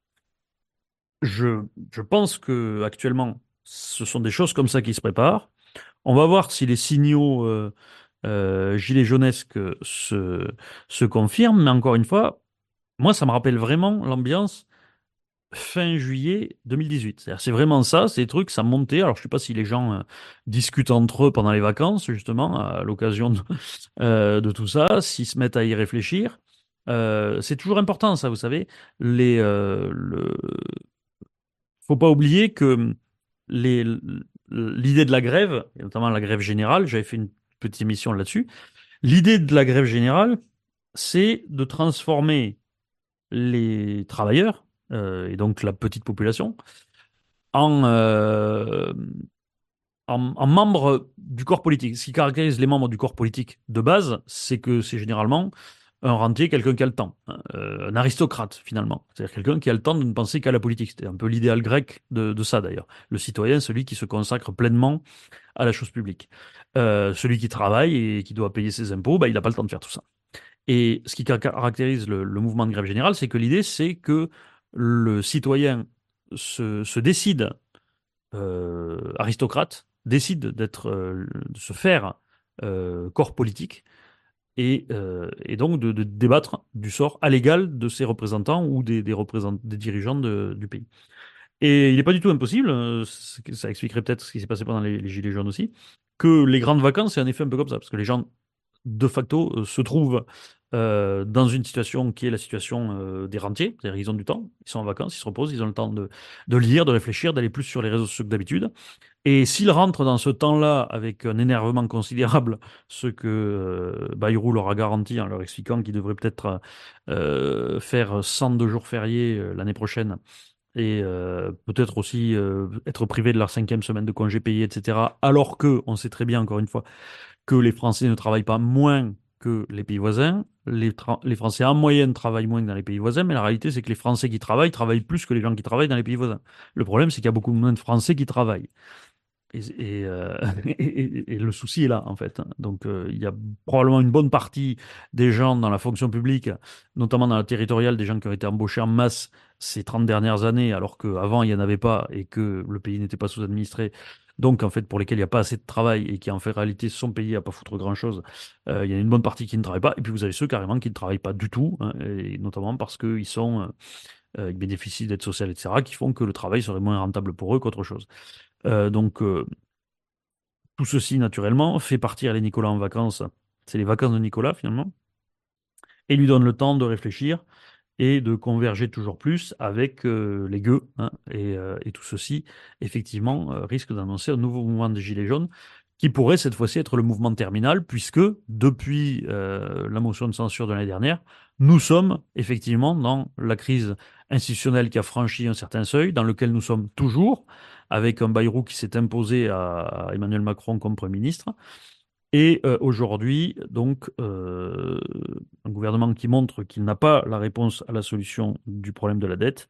je, je pense que actuellement, ce sont des choses comme ça qui se préparent. On va voir si les signaux euh, euh, gilets jaunesques se, se confirment, mais encore une fois, moi, ça me rappelle vraiment l'ambiance fin juillet deux mille dix-huit. C'est-à-dire, c'est vraiment ça, ces trucs, ça montait. Alors, je ne sais pas si les gens euh, discutent entre eux pendant les vacances, justement, à l'occasion de, euh, de tout ça, s'ils se mettent à y réfléchir. Euh, c'est toujours important, ça, vous savez. Les, euh, le... faut pas oublier que les, l'idée de la grève, et notamment la grève générale, j'avais fait une petite émission là-dessus. L'idée de la grève générale, c'est de transformer les travailleurs, euh, et donc la petite population, en, euh, en, en membres du corps politique. Ce qui caractérise les membres du corps politique de base, c'est que c'est généralement un rentier, quelqu'un qui a le temps, hein, euh, un aristocrate finalement. C'est-à-dire quelqu'un qui a le temps de ne penser qu'à la politique. C'était un peu l'idéal grec de, de ça d'ailleurs. Le citoyen, celui qui se consacre pleinement à la chose publique. Euh, celui qui travaille et qui doit payer ses impôts, bah, il n'a pas le temps de faire tout ça. Et ce qui caractérise le, le mouvement de grève générale, c'est que l'idée, c'est que le citoyen se, se décide, euh, aristocrate, décide d'être, euh, de se faire euh, corps politique et, euh, et donc de, de débattre du sort à l'égal de ses représentants ou des, des, représentants, des dirigeants de- du pays. Et il n'est pas du tout impossible, euh, c'est- ça expliquerait peut-être ce qui s'est passé pendant les, les Gilets jaunes aussi, que les grandes vacances, c'est un effet un peu comme ça, parce que les gens de facto, euh, se trouvent euh, dans une situation qui est la situation euh, des rentiers, c'est-à-dire qu'ils ont du temps, ils sont en vacances, ils se reposent, ils ont le temps de, de lire, de réfléchir, d'aller plus sur les réseaux sociaux que d'habitude. Et s'ils rentrent dans ce temps-là avec un énervement considérable, ce que euh, Bayrou leur a garanti en leur expliquant qu'ils devraient peut-être euh, faire cent deux jours fériés euh, l'année prochaine, et euh, peut-être aussi euh, être privés de leur cinquième semaine de congé payé, et cetera. Alors que, on sait très bien, encore une fois, que les Français ne travaillent pas moins que les pays voisins. Les, tra- les Français en moyenne travaillent moins que dans les pays voisins, mais la réalité c'est que les Français qui travaillent travaillent plus que les gens qui travaillent dans les pays voisins. Le problème c'est qu'il y a beaucoup moins de Français qui travaillent. Et, et, euh, et- et- et le souci est là, en fait. Donc, euh, il y a probablement une bonne partie des gens dans la fonction publique, notamment dans la territoriale, des gens qui ont été embauchés en masse ces trente dernières années, alors qu'avant, il n'y en avait pas et que le pays n'était pas sous-administré, donc en fait pour lesquels il n'y a pas assez de travail et qui en fait réalité sont payés à pas foutre grand-chose. Euh, il y a une bonne partie qui ne travaille pas, et puis vous avez ceux carrément qui ne travaillent pas du tout, hein, et notamment parce qu'ils sont, euh, euh, ils bénéficient d'aides sociales, et cetera, qui font que le travail serait moins rentable pour eux qu'autre chose. Euh, donc euh, tout ceci naturellement fait partir les Nicolas en vacances. C'est les vacances de Nicolas finalement, et lui donne le temps de réfléchir et de converger toujours plus avec euh, les gueux, hein. Et, euh, et tout ceci, effectivement, euh, risque d'annoncer un nouveau mouvement des Gilets jaunes qui pourrait cette fois-ci être le mouvement terminal, puisque depuis euh, la motion de censure de l'année dernière, nous sommes effectivement dans la crise institutionnelle qui a franchi un certain seuil, dans lequel nous sommes toujours, avec un Bayrou qui s'est imposé à Emmanuel Macron comme Premier ministre. Et euh, aujourd'hui, donc, euh, un gouvernement qui montre qu'il n'a pas la réponse à la solution du problème de la dette.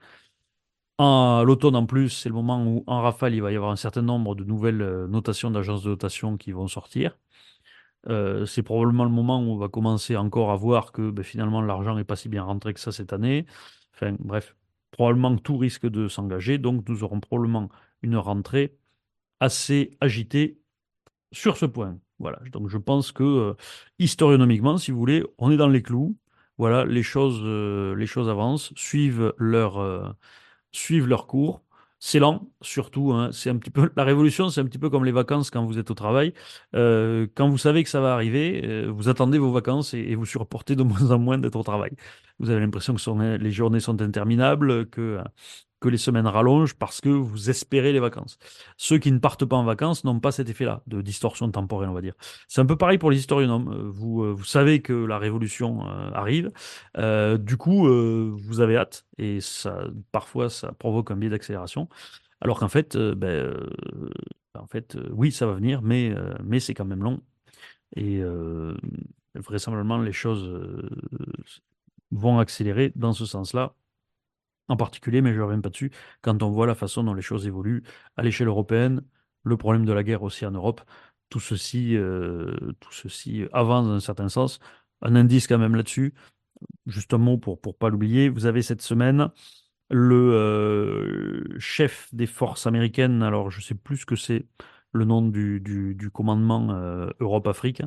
À l'automne, en plus, c'est le moment où, en rafale, il va y avoir un certain nombre de nouvelles euh, notations d'agences de notation qui vont sortir. Euh, c'est probablement le moment où on va commencer encore à voir que ben, finalement, l'argent n'est pas si bien rentré que ça cette année. Enfin, bref, probablement que tout risque de s'engager. Donc, nous aurons probablement une rentrée assez agitée sur ce point. Voilà. Donc je pense que euh, historionomiquement, si vous voulez, on est dans les clous. Voilà, les choses, euh, les choses avancent, suivent leur, euh, suivent leur cours. C'est lent, surtout, hein. C'est un petit peu la révolution, c'est un petit peu comme les vacances quand vous êtes au travail. Euh, quand vous savez que ça va arriver, euh, vous attendez vos vacances et, et vous supportez de moins en moins d'être au travail. Vous avez l'impression que sont- les journées sont interminables, que, euh, que les semaines rallongent parce que vous espérez les vacances. Ceux qui ne partent pas en vacances n'ont pas cet effet-là de distorsion temporelle, on va dire. C'est un peu pareil pour les historiens. Euh, Vous, euh, vous savez que la révolution euh, arrive. Euh, du coup, euh, vous avez hâte et ça, parfois, ça provoque un biais d'accélération. Alors qu'en fait, euh, ben, euh, en fait, euh, oui, ça va venir, mais, euh, mais c'est quand même long. Et euh, vraisemblablement, les choses euh, vont accélérer dans ce sens-là. En particulier, mais je ne reviens pas dessus, quand on voit la façon dont les choses évoluent à l'échelle européenne, le problème de la guerre aussi en Europe, tout ceci, euh, tout ceci avance dans un certain sens. Un indice quand même là-dessus, juste un mot pour ne pas l'oublier, vous avez cette semaine le euh, chef des forces américaines, alors je ne sais plus ce que c'est le nom du, du, du commandement euh, Europe-Afrique,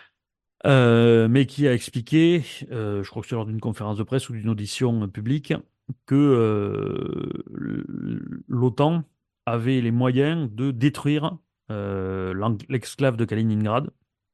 euh, mais qui a expliqué, euh, je crois que c'est lors d'une conférence de presse ou d'une audition publique, que euh, l'OTAN avait les moyens de détruire euh, l'en- l'exclave de Kaliningrad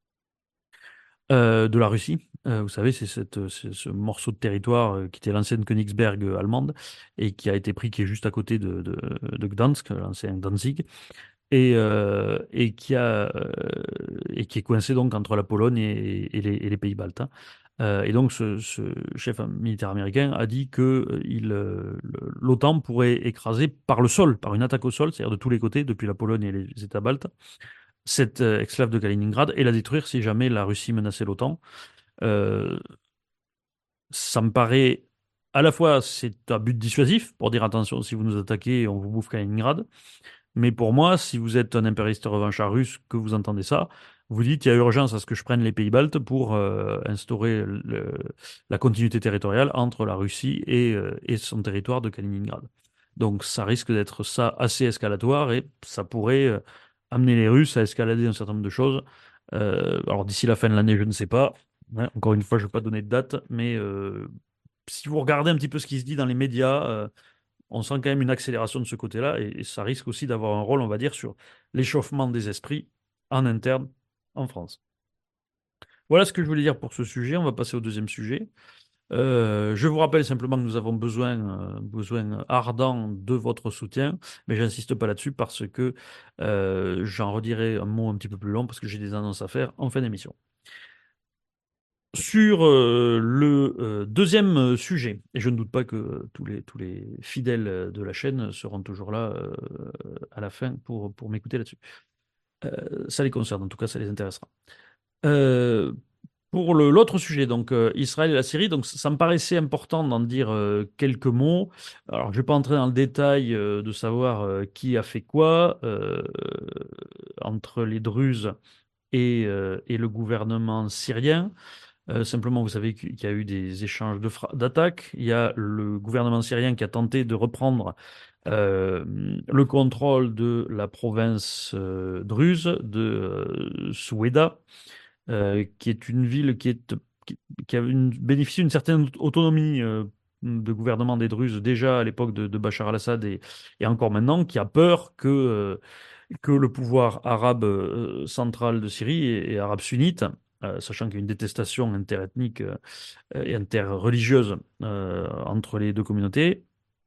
euh, de la Russie. Euh, vous savez, c'est cette- c'est ce morceau de territoire euh, qui était l'ancienne Königsberg euh, allemande et qui a été pris, qui est juste à côté de, de, de Gdansk, l'ancien Danzig, et, euh, et qui a, euh, et qui est coincé donc entre la Pologne et, et les, et les pays baltes, hein. Euh, et donc ce, ce chef militaire américain a dit que euh, il, euh, le- l'OTAN pourrait écraser par le sol, par une attaque au sol, c'est-à-dire de tous les côtés, depuis la Pologne et les États baltes, cette euh, exclave de Kaliningrad et la détruire si jamais la Russie menaçait l'OTAN. Euh, Ça me paraît à la fois c'est un but dissuasif pour dire attention si vous nous attaquez on vous bouffe Kaliningrad. Mais pour moi, si vous êtes un impérialiste revanchard russe, que vous entendez ça, vous dites il y a urgence à ce que je prenne les pays baltes pour euh, instaurer le- la continuité territoriale entre la Russie et, euh, et son territoire de Kaliningrad. Donc ça risque d'être ça assez escalatoire et ça pourrait euh, amener les Russes à escalader un certain nombre de choses. Euh, alors d'ici la fin de l'année, je ne sais pas. Ouais, encore une fois, je ne vais pas donner de date, mais euh, si vous regardez un petit peu ce qui se dit dans les médias, euh, on sent quand même une accélération de ce côté-là et, et ça risque aussi d'avoir un rôle, on va dire, sur l'échauffement des esprits en interne en France. Voilà ce que je voulais dire pour ce sujet. On va passer au deuxième sujet. Euh, je vous rappelle simplement que nous avons besoin, euh, besoin ardent de votre soutien, mais j'insiste pas là-dessus parce que euh, j'en redirai un mot un petit peu plus long parce que j'ai des annonces à faire en fin d'émission. Sur euh, le euh, deuxième euh, sujet, et je ne doute pas que euh, tous les, tous les fidèles euh, de la chaîne seront toujours là euh, à la fin pour, pour m'écouter là-dessus. Euh, ça les concerne, en tout cas, ça les intéressera. Euh, pour le- l'autre sujet, donc euh, Israël et la Syrie, donc ça, ça me paraissait important d'en dire euh, quelques mots. Alors, je ne vais pas entrer dans le détail euh, de savoir euh, qui a fait quoi euh, entre les Druzes et, euh, et le gouvernement syrien. Euh, simplement, vous savez qu'il y a eu des échanges de fra- d'attaques. Il y a le gouvernement syrien qui a tenté de reprendre euh, le contrôle de la province euh, druze de euh, Soueda, euh, qui est une ville qui, est, qui, qui a une, bénéficie d'une certaine autonomie euh, de gouvernement des Druzes déjà à l'époque de, de Bachar al-Assad et, et encore maintenant, qui a peur que, euh, que le pouvoir arabe euh, central de Syrie et, et arabe sunnite, euh, sachant qu'il y a une détestation interethnique euh, et interreligieuse euh, entre les deux communautés,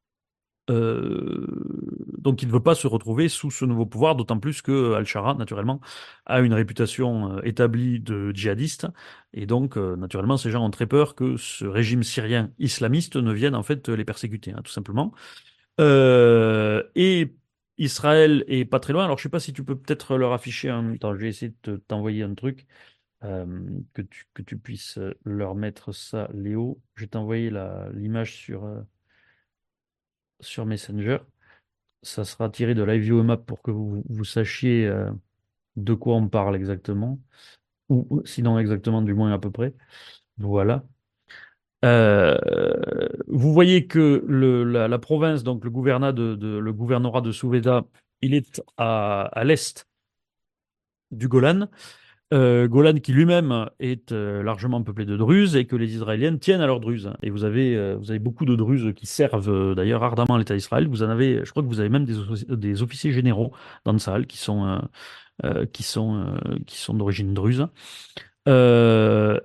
euh, donc il ne veut pas se retrouver sous ce nouveau pouvoir, d'autant plus que Al-Shara, naturellement, a une réputation euh, établie de djihadiste. Et donc, euh, naturellement, ces gens ont très peur que ce régime syrien islamiste ne vienne en fait les persécuter, hein, tout simplement. Euh, et Israël est pas très loin. Alors, je sais pas si tu peux peut-être leur afficher un... Attends, je vais essayer de te- t'envoyer un truc euh, que tu, que tu puisses leur mettre ça, Léo. Je vais t'envoyer la- l'image sur, euh, sur Messenger. Ça sera tiré de LiveView pour que vous, vous sachiez euh, de quoi on parle exactement, ou ou sinon exactement du moins à peu près. Voilà. Euh, vous voyez que le, la, la province, donc le gouvernorat de, de- le gouvernorat de Souveda, il est à, à l'est du Golan. Euh, Golan qui lui-même est euh, largement peuplé de Druzes et que les Israéliens tiennent à leurs Druzes. Et vous avez, euh, vous avez beaucoup de Druzes qui servent euh, d'ailleurs ardemment l'État d'Israël. Vous en avez, je crois que vous avez même des, offic- des officiers généraux dans le Sahel qui sont, euh, euh, qui sont, euh, qui sont d'origine druze. Euh,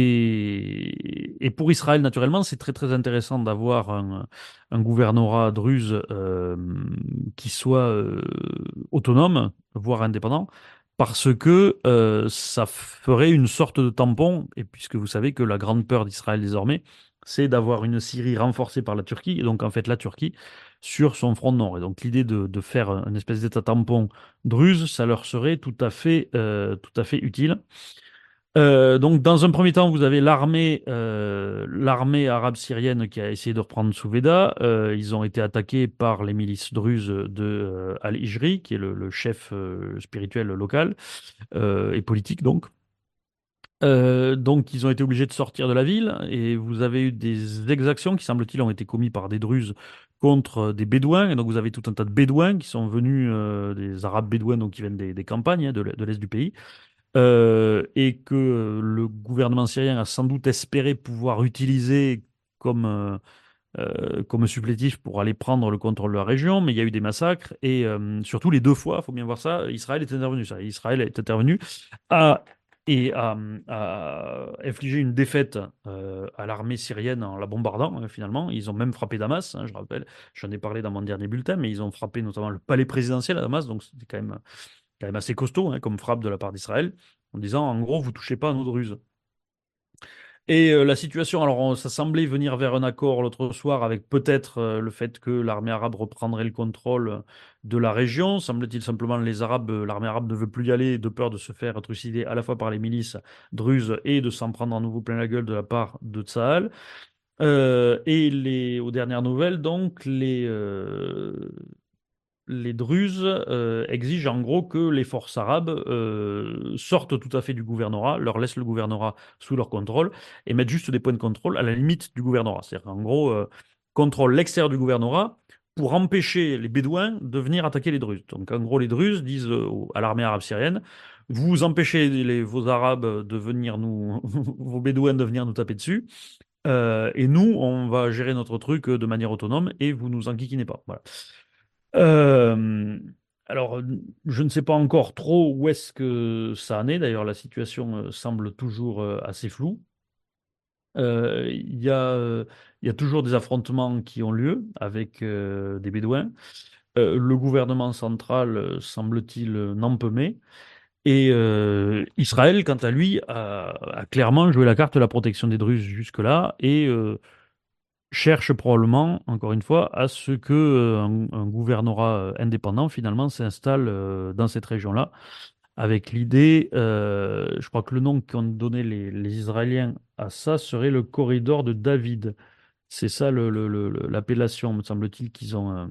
et, et pour Israël, naturellement, c'est très très intéressant d'avoir un, un gouvernorat druze euh, qui soit euh, autonome, voire indépendant, parce que euh, ça ferait une sorte de tampon, et puisque vous savez que la grande peur d'Israël désormais, c'est d'avoir une Syrie renforcée par la Turquie, et donc en fait la Turquie sur son front nord. Et donc l'idée de, de faire un espèce d'état tampon druze, ça leur serait tout à fait, euh, tout à fait utile. Euh, donc, dans un premier temps, vous avez l'armée, euh, l'armée arabe syrienne qui a essayé de reprendre Souveda. Euh, ils ont été attaqués par les milices druzes de euh, Al-Ijri, qui est le, le chef euh, spirituel local euh, et politique, donc. Euh, donc, ils ont été obligés de sortir de la ville et vous avez eu des exactions qui, semble-t-il, ont été commises par des Druzes contre des Bédouins. Et donc, vous avez tout un tas de Bédouins qui sont venus, euh, des Arabes Bédouins, donc qui viennent des, des campagnes hein, de l'est de l'est du pays euh, et que euh, le gouvernement syrien a sans doute espéré pouvoir utiliser comme, euh, euh, comme supplétif pour aller prendre le contrôle de la région, mais il y a eu des massacres et euh, surtout les deux fois, il faut bien voir ça, Israël est intervenu. Ça. Israël est intervenu à, et a, a infligé une défaite euh, à l'armée syrienne en la bombardant hein, finalement. Ils ont même frappé Damas, hein, je rappelle, j'en ai parlé dans mon dernier bulletin, mais ils ont frappé notamment le palais présidentiel à Damas, donc c'était quand même quand même assez costaud hein, comme frappe de la part d'Israël, en disant en gros, vous touchez pas à nos druzes. Et euh, la situation, alors on- ça semblait venir vers un accord l'autre soir avec peut-être euh, le fait que l'armée arabe reprendrait le contrôle de la région. Semble-t-il simplement les Arabes, euh, l'armée arabe ne veut plus y aller de peur de se faire trucider à la fois par les milices druzes et de s'en prendre à nouveau plein la gueule de la part de Tsahal. Euh, et les, aux dernières nouvelles, donc, les, euh, les Druzes euh, exigent en gros que les forces arabes euh, sortent tout à fait du gouvernorat, leur laissent le gouvernorat sous leur contrôle et mettent juste des points de contrôle à la limite du gouvernorat. C'est-à-dire qu'en gros, euh, contrôlent l'extérieur du gouvernorat pour empêcher les Bédouins de venir attaquer les Druzes. Donc en gros, les Druzes disent euh, au- à l'armée arabe syrienne, vous empêchez les, vos Arabes de venir nous, vos Bédouins de venir nous taper dessus, euh, et nous, on va gérer notre truc de manière autonome et vous nous enquiquinez pas. Voilà. Euh, alors, je ne sais pas encore trop où est-ce que ça en est. D'ailleurs, la situation euh, semble toujours euh, assez floue. Euh, Il y a, euh, il y a toujours des affrontements qui ont lieu avec euh, des Bédouins. Euh, le gouvernement central, euh, semble-t-il, euh, n'en peut mais. Et euh, Israël, quant à lui, a, a clairement joué la carte de la protection des Druzes jusque-là et euh, cherche probablement, encore une fois, à ce que euh, un, un gouvernorat euh, indépendant finalement s'installe euh, dans cette région-là, avec l'idée, euh, je crois que le nom qu'ont donné les, les Israéliens à ça serait le corridor de David. C'est ça le- le- le- le- l'appellation, me semble-t-il, qu'ils ont, euh,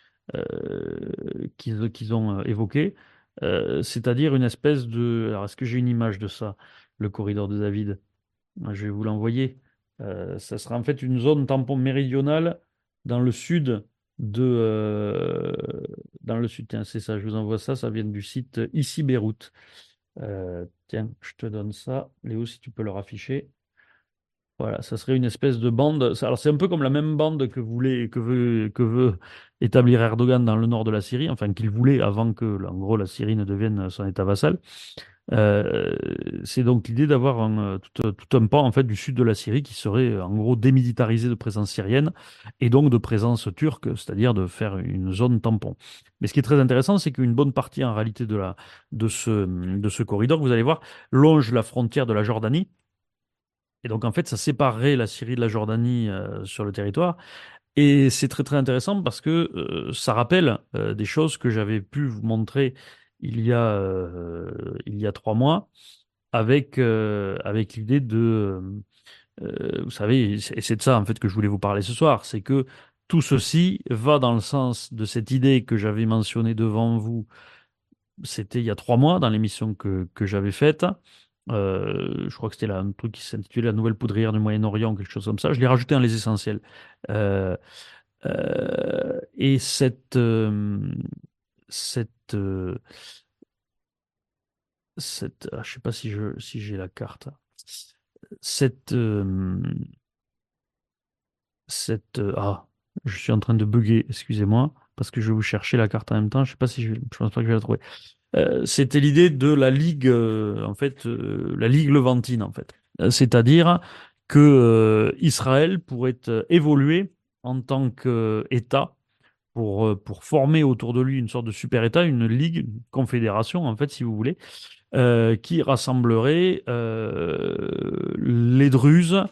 euh, qu'ils, qu'ils ont euh, évoqué. Euh, c'est-à-dire une espèce de... Alors, est-ce que j'ai une image de ça, le corridor de David? Je vais vous l'envoyer. Euh, ça sera en fait une zone tampon méridionale dans le sud de euh, dans le sud. Tiens, c'est ça, je vous envoie ça, ça vient du site Ici Beyrouth. Euh, tiens, je te donne ça. Léo, si tu peux le rafficher. Voilà, ça serait une espèce de bande. ça- Alors, c'est un peu comme la même bande que voulait, que veut, que veut établir Erdogan dans le nord de la Syrie, enfin, qu'il voulait avant que, en gros, la Syrie ne devienne son État vassal. Euh, c'est donc l'idée d'avoir un, euh, tout, tout un pan en fait du sud de la Syrie qui serait euh, en gros démilitarisé de présence syrienne et donc de présence turque, c'est-à-dire de faire une zone tampon. Mais ce qui est très intéressant, c'est qu'une bonne partie en réalité de la, de ce, de ce corridor, vous allez voir, longe la frontière de la Jordanie. Et donc en fait, ça séparerait la Syrie de la Jordanie euh, sur le territoire. Et c'est très très intéressant parce que euh, ça rappelle euh, des choses que j'avais pu vous montrer il y a, euh, il y a trois mois avec, euh, avec l'idée de, euh, vous savez, et c'est et c'est de ça en fait que je voulais vous parler ce soir, c'est que tout ceci va dans le sens de cette idée que j'avais mentionnée devant vous, c'était il y a trois mois dans l'émission que, que j'avais faite. Euh, je crois que c'était là, un truc qui s'intitulait La nouvelle poudrière du Moyen-Orient, quelque chose comme ça. Je l'ai rajouté dans les essentiels. Euh, euh, et cette, euh, cette, euh, cette, ah, je sais pas si je, si j'ai la carte. Cette, euh, cette, euh, ah, je suis en train de bugger, excusez-moi, parce que je vais vous chercher la carte en même temps. Je sais pas si je, je pense pas que je vais la trouver. Euh, c'était l'idée de la Ligue, euh, en fait, euh, la Ligue Levantine, en fait. Euh, C'est-à-dire que euh, Israël pourrait euh, évoluer en tant qu'État pour, euh, pour former autour de lui une sorte de super-État, une ligue, une confédération, en fait, si vous voulez, euh, qui rassemblerait euh, les Druzes,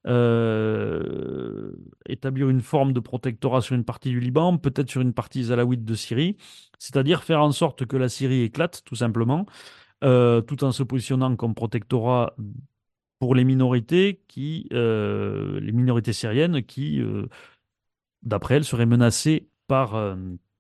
euh, établir une forme de protectorat sur une partie du Liban, peut-être sur une partie alawite de Syrie, c'est-à-dire faire en sorte que la Syrie éclate, tout simplement, euh, tout en se positionnant comme protectorat pour les minorités qui, euh, les minorités syriennes qui, euh, d'après elles, seraient menacées par, euh,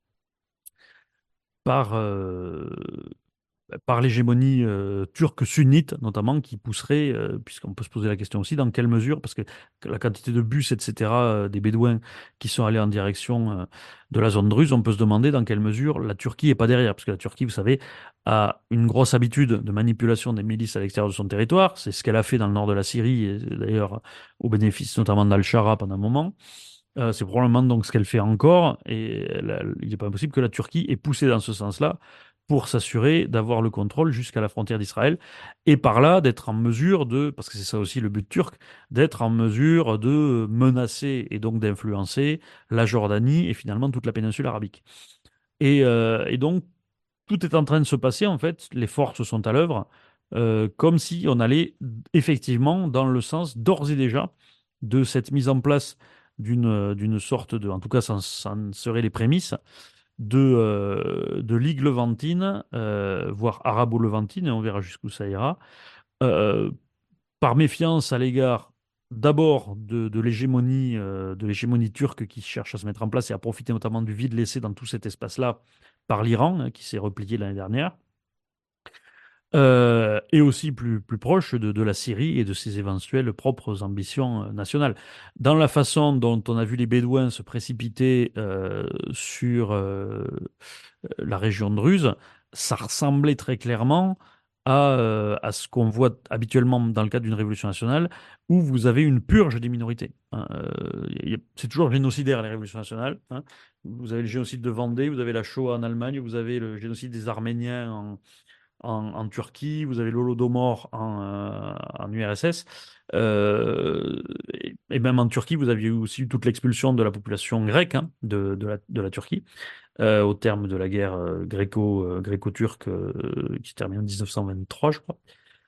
par, euh, par l'hégémonie euh, turque sunnite, notamment, qui pousserait, euh, puisqu'on peut se poser la question aussi, dans quelle mesure, parce que la quantité de bus, et cetera, euh, des Bédouins qui sont allés en direction euh, de la zone druze, on peut se demander dans quelle mesure la Turquie est pas derrière, parce que la Turquie, vous savez, a une grosse habitude de manipulation des milices à l'extérieur de son territoire. C'est ce qu'elle a fait dans le nord de la Syrie, et d'ailleurs au bénéfice notamment d'Al-Shara pendant un moment. Euh, c'est probablement donc ce qu'elle fait encore, et elle- il n'est pas impossible que la Turquie ait poussé dans ce sens-là pour s'assurer d'avoir le contrôle jusqu'à la frontière d'Israël, et par là d'être en mesure de, parce que c'est ça aussi le but turc, d'être en mesure de menacer et donc d'influencer la Jordanie et finalement toute la péninsule arabique. Et, euh, et donc tout est en train de se passer, en fait, les forces sont à l'œuvre, euh, comme si on allait effectivement dans le sens d'ores et déjà de cette mise en place d'une euh, d'une sorte de, en tout cas, ça, ça en serait les prémices, de, euh, de Ligue levantine, euh, voire arabo-levantine, et on verra jusqu'où ça ira, euh, par méfiance à l'égard d'abord de, de l'hégémonie euh, de l'hégémonie turque qui cherche à se mettre en place et à profiter notamment du vide laissé dans tout cet espace-là par l'Iran, hein, qui s'est replié l'année dernière, euh, et aussi plus, plus proche de, de la Syrie et de ses éventuelles propres ambitions euh, nationales. Dans la façon dont on a vu les Bédouins se précipiter euh, sur euh, la région de Druze, ça ressemblait très clairement à, euh, à ce qu'on voit habituellement dans le cadre d'une révolution nationale, où vous avez une purge des minorités, hein. Euh, y a- c'est toujours génocidaire, les révolutions nationales, hein. Vous avez le génocide de Vendée, vous avez la Shoah en Allemagne, vous avez le génocide des Arméniens en, en, en Turquie, vous avez l'Holodomor en, euh, en U R S S, euh, et, et même en Turquie, vous aviez aussi eu toute l'expulsion de la population grecque, hein, de, de la, de la Turquie, euh, au terme de la guerre euh, gréco, euh, gréco-turque euh, qui se termine en mille neuf cent vingt-trois, je crois.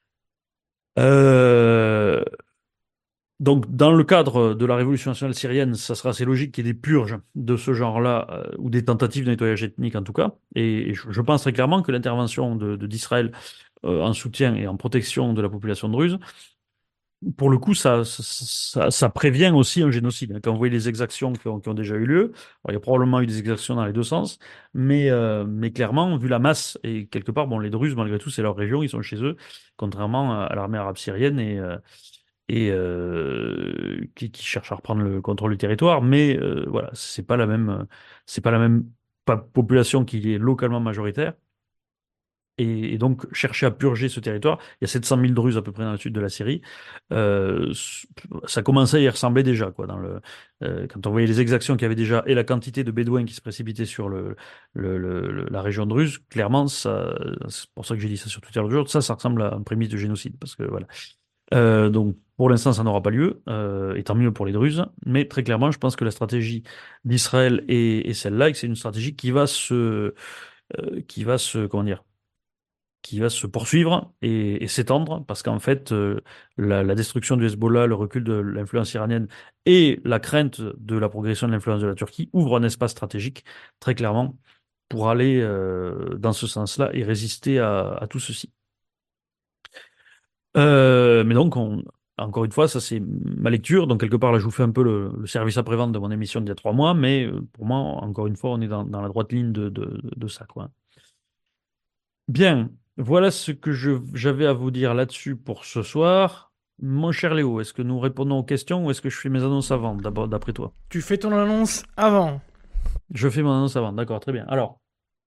Euh, donc, dans le cadre de la révolution nationale syrienne, ça sera assez logique qu'il y ait des purges de ce genre-là, euh, ou des tentatives de nettoyage ethnique en tout cas. Et, et je, je pense très clairement que l'intervention de, de- d'Israël euh, en soutien et en protection de la population druze, pour le coup, ça, ça, ça prévient aussi un génocide. Quand vous voyez les exactions qui ont, qui ont déjà eu lieu, alors, il y a probablement eu des exactions dans les deux sens, mais, euh, mais clairement, vu la masse, et quelque part, bon, les Druzes, malgré tout, c'est leur région, ils sont chez eux, contrairement à l'armée arabe syrienne. Et, euh, et euh, qui, qui cherche à reprendre le contrôle du territoire, mais euh, voilà, c'est pas la même, c'est pas la même pa- population qui est localement majoritaire. Et, et donc chercher à purger ce territoire. Il y a sept cent mille Druzes à peu près dans le sud de la Syrie. Euh, s- Ça commençait à y ressembler déjà, quoi, dans le, euh, quand on voyait les exactions qu'il y avait déjà et la quantité de Bédouins qui se précipitaient sur le, le- le- le- la région druze, clairement, ça, c'est pour ça que j'ai dit ça sur Twitter l'autre jour, ça, ça ressemble à un prémisse de génocide. Parce que, voilà. Euh, donc, pour l'instant, ça n'aura pas lieu, euh, et tant mieux pour les Druzes. Mais très clairement, je pense que la stratégie d'Israël est, est celle-là, et que c'est une stratégie qui va se, euh, qui va se, comment dire, qui va se poursuivre et, et s'étendre parce qu'en fait, euh, la, la destruction du Hezbollah, le recul de l'influence iranienne et la crainte de la progression de l'influence de la Turquie ouvrent un espace stratégique, très clairement, pour aller euh, dans ce sens-là et résister à, à tout ceci. Euh, mais donc, on- encore une fois, ça c'est ma lecture. Donc, quelque part, là, je vous fais un peu le, le service après-vente de mon émission d'il y a trois mois, mais euh, pour moi, encore une fois, on est dans, dans la droite ligne de, de, de ça, quoi. Bien, voilà ce que je, j'avais à vous dire là-dessus pour ce soir. Mon cher Léo, est-ce que nous répondons aux questions ou est-ce que je fais mes annonces avant, d'abord, d'après toi? Tu fais ton annonce avant. Je fais mon annonce avant, d'accord, très bien. Alors,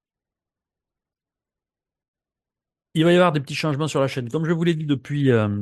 il va y avoir des petits changements sur la chaîne. Comme je vous l'ai dit depuis, euh,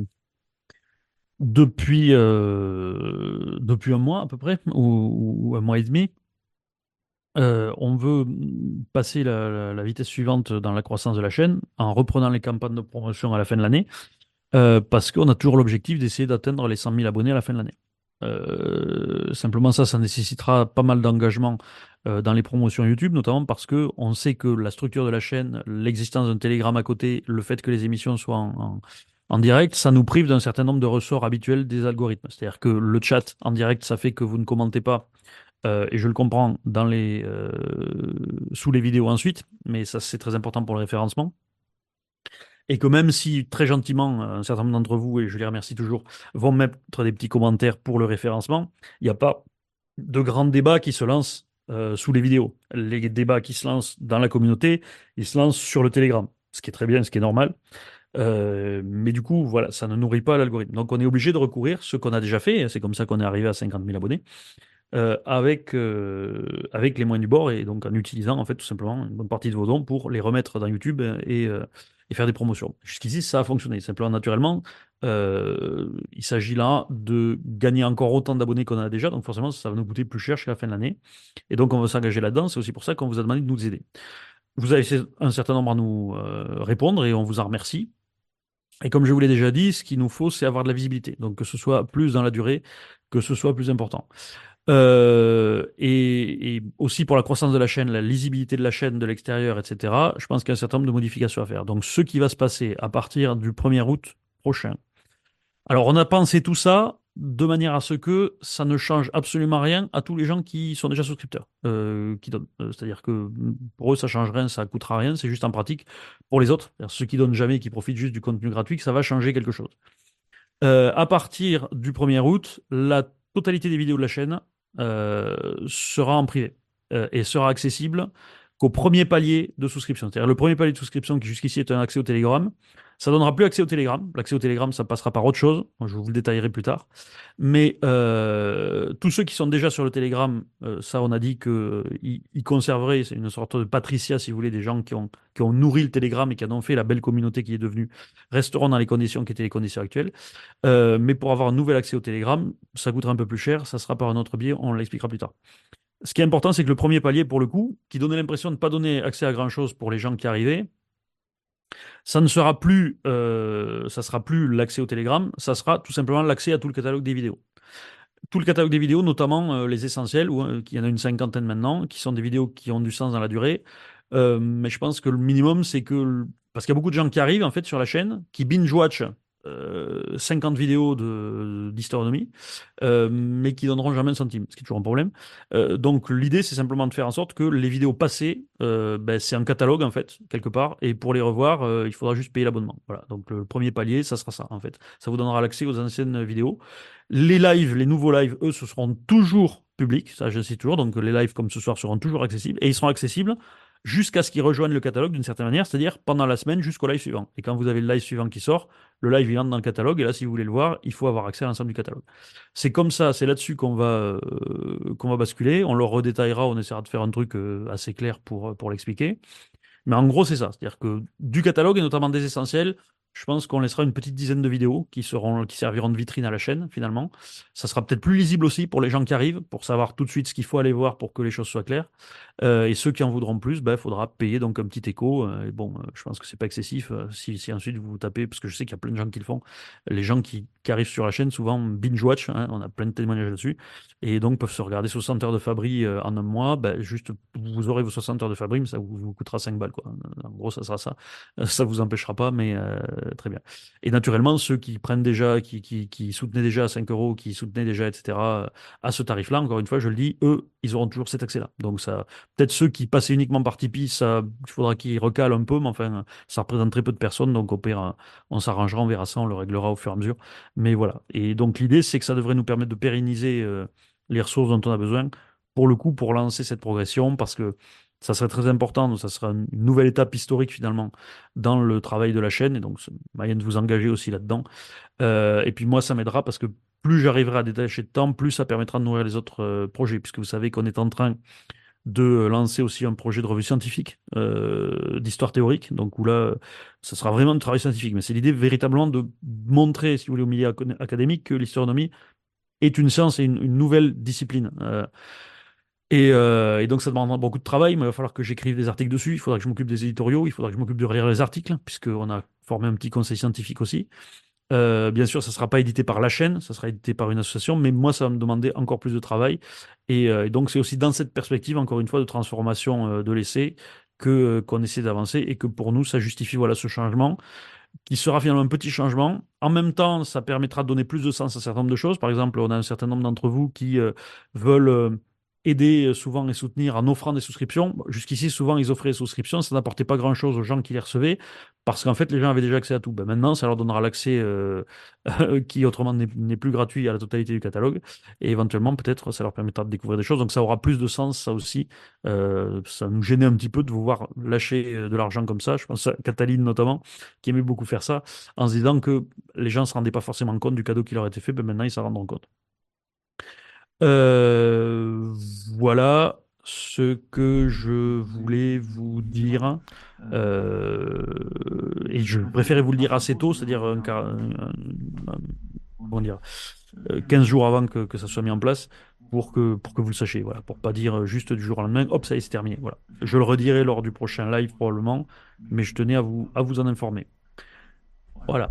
depuis, euh, depuis un mois à peu près, ou, ou un mois et demi, euh, on veut passer la, la- la vitesse suivante dans la croissance de la chaîne en reprenant les campagnes de promotion à la fin de l'année. Euh, parce qu'on a toujours l'objectif d'essayer d'atteindre les cent mille abonnés à la fin de l'année. Euh, simplement ça, ça nécessitera pas mal d'engagement euh, dans les promotions YouTube, notamment parce que on sait que la structure de la chaîne, l'existence d'un Telegram à côté, le fait que les émissions soient en, en- en direct, ça nous prive d'un certain nombre de ressorts habituels des algorithmes. C'est-à-dire que le chat en direct, ça fait que vous ne commentez pas, euh, et je le comprends, dans les, euh, sous les vidéos ensuite, mais ça c'est très important pour le référencement. Et que même si très gentiment, un certain nombre d'entre vous, et je les remercie toujours, vont mettre des petits commentaires pour le référencement, il n'y a pas de grands débats qui se lancent euh, sous les vidéos. Les débats qui se lancent dans la communauté, ils se lancent sur le Telegram, ce qui est très bien, ce qui est normal. Euh, mais du coup, voilà, ça ne nourrit pas l'algorithme. Donc on est obligé de recourir, ce qu'on a déjà fait, c'est comme ça qu'on est arrivé à cinquante mille abonnés, euh, avec, euh, avec les moyens du bord et donc en utilisant en fait tout simplement une bonne partie de vos dons pour les remettre dans YouTube et, euh, et faire des promotions. Jusqu'ici, ça a fonctionné. Simplement, naturellement, euh, il s'agit là de gagner encore autant d'abonnés qu'on a déjà, donc forcément, ça va nous coûter plus cher jusqu'à la fin de l'année. Et donc, on veut s'engager là-dedans. C'est aussi pour ça qu'on vous a demandé de nous aider. Vous avez fait un certain nombre à nous euh, répondre et on vous en remercie. Et comme je vous l'ai déjà dit, ce qu'il nous faut, c'est avoir de la visibilité. Donc, que ce soit plus dans la durée, que ce soit plus important. Euh, et, et aussi pour la croissance de la chaîne, la lisibilité de la chaîne de l'extérieur, et cetera, je pense qu'il y a un certain nombre de modifications à faire. Donc, ce qui va se passer à partir du premier août prochain. Alors, on a pensé tout ça de manière à ce que ça ne change absolument rien à tous les gens qui sont déjà souscripteurs, euh, qui donnent. Euh, C'est-à-dire que pour eux, ça change rien, ça coûtera rien, c'est juste en pratique. Pour les autres, c'est-à-dire ceux qui donnent jamais, qui profitent juste du contenu gratuit, que ça va changer quelque chose. Euh, à partir du premier août, la totalité des vidéos de la chaîne euh, sera en privé euh, et sera accessible qu'au premier palier de souscription. C'est-à-dire le premier palier de souscription qui jusqu'ici est un accès au Telegram, ça donnera plus accès au Telegram. L'accès au Telegram, ça passera par autre chose. Je vous le détaillerai plus tard. Mais euh, tous ceux qui sont déjà sur le Telegram, euh, ça, on a dit qu'ils ils conserveraient, c'est une sorte de patricia, si vous voulez, des gens qui ont, qui ont nourri le Telegram et qui en ont fait la belle communauté qui est devenue, resteront dans les conditions qui étaient les conditions actuelles. Euh, mais pour avoir un nouvel accès au Telegram, ça coûtera un peu plus cher, ça sera par un autre biais, on l'expliquera plus tard. Ce qui est important, c'est que le premier palier, pour le coup, qui donnait l'impression de ne pas donner accès à grand-chose pour les gens qui arrivaient, ça ne sera plus, euh, ça sera plus l'accès au Telegram, ça sera tout simplement l'accès à tout le catalogue des vidéos. Tout le catalogue des vidéos, notamment euh, les essentiels, où, euh, il y en a une cinquantaine maintenant, qui sont des vidéos qui ont du sens dans la durée. Euh, mais je pense que le minimum, c'est que... le- Parce qu'il y a beaucoup de gens qui arrivent, en fait, sur la chaîne, qui binge-watch euh, cinquante vidéos de, d'historionomie, euh, mais qui donneront jamais un centime, ce qui est toujours un problème. Euh, donc l'idée, c'est simplement de faire en sorte que les vidéos passées, euh, ben, c'est un catalogue, en fait, quelque part, et pour les revoir, euh, il faudra juste payer l'abonnement. Voilà, donc le premier palier, ça sera ça, en fait. Ça vous donnera l'accès aux anciennes vidéos. Les lives, les nouveaux lives, eux, ce seront toujours publics, ça j'insiste toujours, donc les lives comme ce soir seront toujours accessibles, et ils seront accessibles jusqu'à ce qu'ils rejoignent le catalogue d'une certaine manière, c'est-à-dire pendant la semaine jusqu'au live suivant. Et quand vous avez le live suivant qui sort, le live il entre dans le catalogue, et là, si vous voulez le voir, il faut avoir accès à l'ensemble du catalogue. C'est comme ça, c'est là-dessus qu'on va, euh, qu'on va basculer. On le redétaillera, on essaiera de faire un truc euh, assez clair pour, pour l'expliquer. Mais en gros, c'est ça. C'est-à-dire que du catalogue, et notamment des essentiels, je pense qu'on laissera une petite dizaine de vidéos qui seront, qui serviront de vitrine à la chaîne, finalement. Ça sera peut-être plus lisible aussi pour les gens qui arrivent, pour savoir tout de suite ce qu'il faut aller voir pour que les choses soient claires. Euh, et ceux qui en voudront plus, ben, il faudra payer donc un petit écho. Euh, et bon, euh, je pense que c'est pas excessif. Euh, si, si ensuite vous vous tapez, parce que je sais qu'il y a plein de gens qui le font, les gens qui, qui arrivent sur la chaîne, souvent binge-watch, hein, on a plein de témoignages là-dessus, et donc peuvent se regarder soixante heures de Fabri euh, en un mois. Ben, juste, vous aurez vos soixante heures de Fabri, mais ça vous, vous coûtera cinq balles, quoi. En gros, ça sera ça. Euh, Ça vous empêchera pas, mais euh, très bien. Et naturellement, ceux qui prennent déjà, qui, qui, qui soutenaient déjà à cinq euros, qui soutenaient déjà, et cetera, à ce tarif-là, encore une fois, je le dis, eux, ils auront toujours cet accès-là. Donc, ça, peut-être ceux qui passaient uniquement par Tipeee, ça, il faudra qu'ils recalent un peu, mais enfin, ça représente très peu de personnes. Donc, au pire, on s'arrangera, on verra ça, on le réglera au fur et à mesure. Mais voilà. Et donc, l'idée, c'est que ça devrait nous permettre de pérenniser euh, les ressources dont on a besoin, pour le coup, pour lancer cette progression, parce que ça serait très important, ça sera une nouvelle étape historique finalement dans le travail de la chaîne, et donc c'est moyen de vous engager aussi là-dedans. Euh, et puis moi, ça m'aidera parce que plus j'arriverai à détacher de temps, plus ça permettra de nourrir les autres euh, projets, puisque vous savez qu'on est en train de lancer aussi un projet de revue scientifique, euh, d'histoire théorique, donc où là, ça sera vraiment du travail scientifique. Mais c'est l'idée véritablement de montrer, si vous voulez, au milieu acad- académique, que l'historionomie est une science et une, une nouvelle discipline. Euh, et, euh, et donc ça demandera beaucoup de travail, mais il va falloir que j'écrive des articles dessus, il faudra que je m'occupe des éditoriaux, il faudra que je m'occupe de relire les articles, puisqu'on a formé un petit conseil scientifique aussi. Euh, bien sûr, ça ne sera pas édité par la chaîne, ça sera édité par une association, mais moi, ça va me demander encore plus de travail. Et, euh, et donc, c'est aussi dans cette perspective, encore une fois, de transformation euh, de l'essai que, euh, qu'on essaie d'avancer et que pour nous, ça justifie voilà, ce changement, qui sera finalement un petit changement. En même temps, ça permettra de donner plus de sens à un certain nombre de choses. Par exemple, on a un certain nombre d'entre vous qui euh, veulent euh, aider euh, souvent et soutenir en offrant des souscriptions. Bon, jusqu'ici, souvent, ils offraient des souscriptions, ça n'apportait pas grand-chose aux gens qui les recevaient, parce qu'en fait, les gens avaient déjà accès à tout. Ben, maintenant, ça leur donnera l'accès euh, qui, autrement, n'est n'est plus gratuit à la totalité du catalogue. Et éventuellement, peut-être, ça leur permettra de découvrir des choses. Donc, ça aura plus de sens, ça aussi. Euh, ça nous gênait un petit peu de vous voir lâcher euh, de l'argent comme ça. Je pense à Cataline, notamment, qui aimait beaucoup faire ça, en se disant que les gens ne se rendaient pas forcément compte du cadeau qui leur était fait. Ben, maintenant, ils s'en rendront compte. Euh, voilà ce que je voulais vous dire. Euh, et je préférais vous le dire assez tôt, c'est-à-dire un, quart- un- un- un- comment dire, euh, quinze jours avant que, que ça soit mis en place, pour que, pour que vous le sachiez. Voilà, pour pas dire juste du jour au lendemain, hop, ça y est, c'est terminé. Voilà. Je le redirai lors du prochain live probablement, mais je tenais à vous, à vous en informer. Voilà.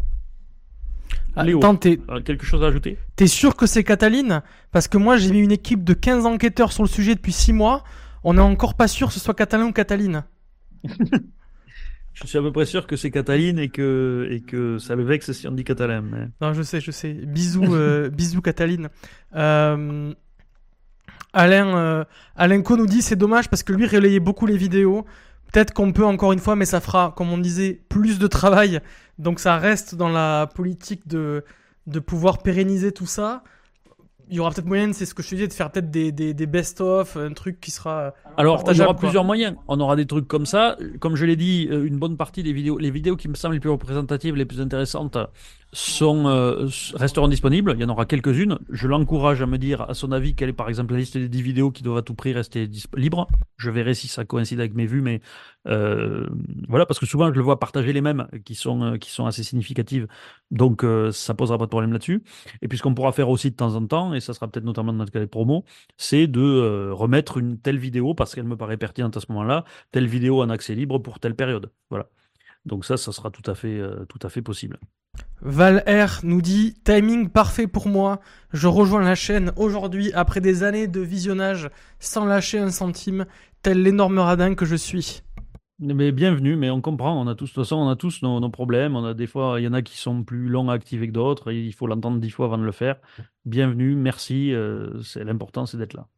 Léo, Attends, t'es, euh, quelque chose à ajouter? t'es sûr que c'est Cataline? Parce que moi, j'ai mis une équipe de quinze enquêteurs sur le sujet depuis six mois. On n'est encore pas sûr que ce soit Catalin ou Cataline. Je suis à peu près sûr que c'est Cataline et que, et que ça le vexe si on dit catalan. Mais... Non, je sais, je sais. Bisous, euh, bisous Cataline. Euh, Alain, euh, Alain Co nous dit c'est dommage parce que lui relayait beaucoup les vidéos. Peut-être qu'on peut encore une fois, mais ça fera, comme on disait, plus de travail. Donc ça reste dans la politique de, de pouvoir pérenniser tout ça. Il y aura peut-être moyen, c'est ce que je te disais, de faire peut-être des, des, des best-of, un truc qui sera Alors, il y partageable, aura quoi. plusieurs moyens. On aura des trucs comme ça. Comme je l'ai dit, euh, une bonne partie des vidéos, les vidéos qui me semblent les plus représentatives, les plus intéressantes, sont, euh, resteront disponibles. Il y en aura quelques-unes. Je l'encourage à me dire, à son avis, quelle est par exemple la liste des dix vidéos qui doivent à tout prix rester disp- libres. Je verrai si ça coïncide avec mes vues, mais euh, voilà, parce que souvent je le vois partager les mêmes qui sont, euh, qui sont assez significatives. Donc, euh, ça posera pas de problème là-dessus. Et puis, ce qu'on pourra faire aussi de temps en temps, et ça sera peut-être notamment dans notre cas de promo, c'est de euh, remettre une telle vidéo, parce qu'elle me paraît pertinente à ce moment-là, telle vidéo en accès libre pour telle période. Voilà. Donc ça, ça sera tout à fait, euh, tout à fait possible. Val R nous dit timing parfait pour moi. Je rejoins la chaîne aujourd'hui après des années de visionnage sans lâcher un centime, tel l'énorme radin que je suis. Mais bienvenue, mais on comprend, on a tous, de toute façon, on a tous nos, nos problèmes. On a des fois, il y en a qui sont plus longs à activer que d'autres, et il faut l'entendre dix fois avant de le faire. Bienvenue, merci, euh, c'est l'important, c'est d'être là.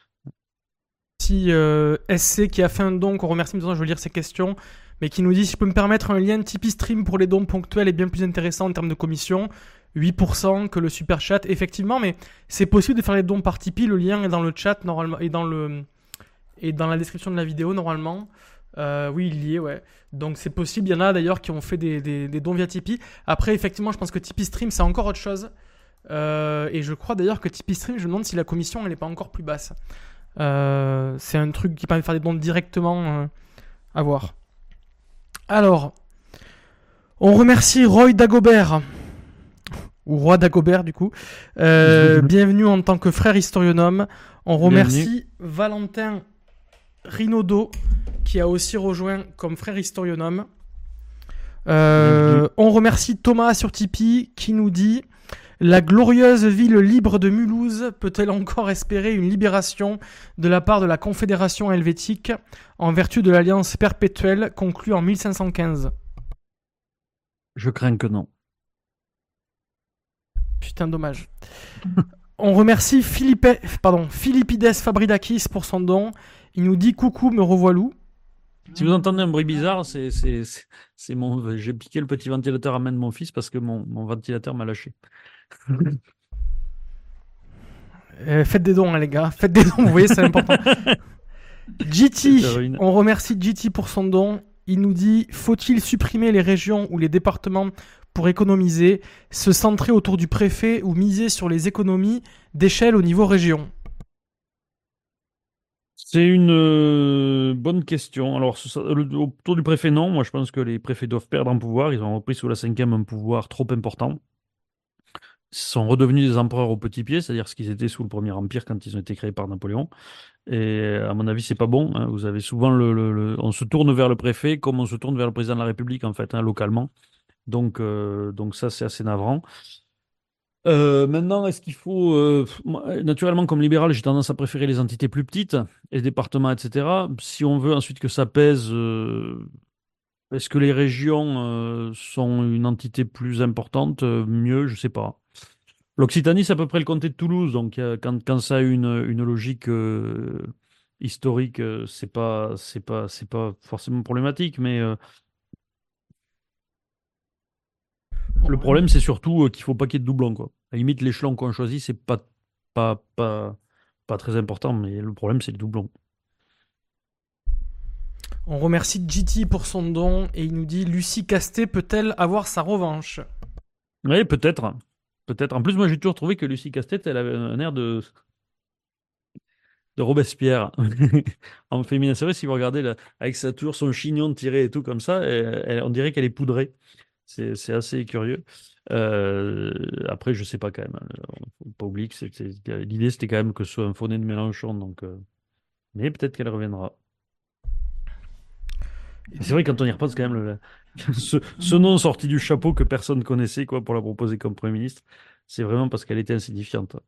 Si euh, S C qui a fait un don, qu'on remercie, maintenant je veux lire ses questions, mais qui nous dit si je peux me permettre un lien Tipeee Stream pour les dons ponctuels est bien plus intéressant en termes de commission, huit pour cent que le super chat, effectivement, mais c'est possible de faire les dons par Tipeee, le lien est dans le chat normalement et dans le et dans la description de la vidéo normalement. Euh, oui, il y est, ouais. Donc c'est possible. Il y en a d'ailleurs qui ont fait des, des, des dons via Tipeee. Après, effectivement, je pense que Tipeee Stream, c'est encore autre chose. Euh, et je crois d'ailleurs que Tipeee Stream, je me demande si la commission, elle n'est pas encore plus basse. Euh, c'est un truc qui permet de faire des dons directement euh, à voir. Alors, on remercie Roy Dagobert, ou Roi Dagobert du coup. Euh, bienvenue en tant que frère historionome. On remercie bienvenue. Valentin Rinaudot, qui a aussi rejoint comme frère historionome. Euh, on remercie Thomas sur Tipeee, qui nous dit: la glorieuse ville libre de Mulhouse peut-elle encore espérer une libération de la part de la Confédération helvétique en vertu de l'alliance perpétuelle conclue en mille cinq cent quinze? Je crains que non. Putain, dommage. On remercie Philippe, pardon, Philippides Fabridakis pour son don. Il nous dit: coucou, me revoilou. Si vous entendez un bruit bizarre, c'est, c'est, c'est, c'est mon, j'ai piqué le petit ventilateur à main de mon fils parce que mon, mon ventilateur m'a lâché. Euh, faites des dons, hein, les gars. Faites des dons, vous voyez, c'est important. G T, on remercie G T pour son don. Il nous dit: faut-il supprimer les régions ou les départements pour économiser, se centrer autour du préfet ou miser sur les économies d'échelle au niveau région? C'est une euh, bonne question. Alors, ça, le, autour du préfet, non. Moi, je pense que les préfets doivent perdre en pouvoir. Ils ont repris sous la cinquième un pouvoir trop important. Ils sont redevenus des empereurs au petit pied, c'est-à-dire ce qu'ils étaient sous le Premier Empire quand ils ont été créés par Napoléon. Et à mon avis, c'est pas bon. Hein. Vous avez souvent le, le, le, on se tourne vers le préfet comme on se tourne vers le président de la République en fait, hein, localement. Donc, euh, donc ça, c'est assez navrant. Euh, maintenant, est-ce qu'il faut... euh, moi, naturellement, comme libéral, j'ai tendance à préférer les entités plus petites, les départements, et cetera. Si on veut ensuite que ça pèse, euh, est-ce que les régions euh, sont une entité plus importante? Euh, mieux, je sais pas. L'Occitanie, c'est à peu près le comté de Toulouse, donc euh, quand, quand ça a une, une logique euh, historique, euh, c'est pas, c'est pas, c'est pas forcément problématique, mais euh, le problème, c'est surtout euh, qu'il faut pas qu'il y ait de doublons, quoi. À la limite, l'échelon qu'on choisit, c'est pas, pas, pas, pas très important, mais le problème, c'est le doublon. On remercie G T pour son don et il nous dit: Lucie Castet peut-elle avoir sa revanche? Oui, peut-être. Peut-être. En plus, moi, j'ai toujours trouvé que Lucie Castet, elle avait un air de, de Robespierre en féminin. C'est vrai, si vous regardez là, avec sa tour, son chignon tiré et tout comme ça, elle- elle- on dirait qu'elle est poudrée. C'est c'est assez curieux. Euh, après, je sais pas quand même. Hein. Faut pas oublier que c'était- l'idée, c'était quand même que ce soit un faux-nez de Mélenchon. Donc, euh, mais peut-être qu'elle reviendra. C'est vrai, quand on y repense, quand même, le- ce, ce nom sorti du chapeau que personne connaissait quoi, pour la proposer comme Premier ministre, c'est vraiment parce qu'elle était insignifiante.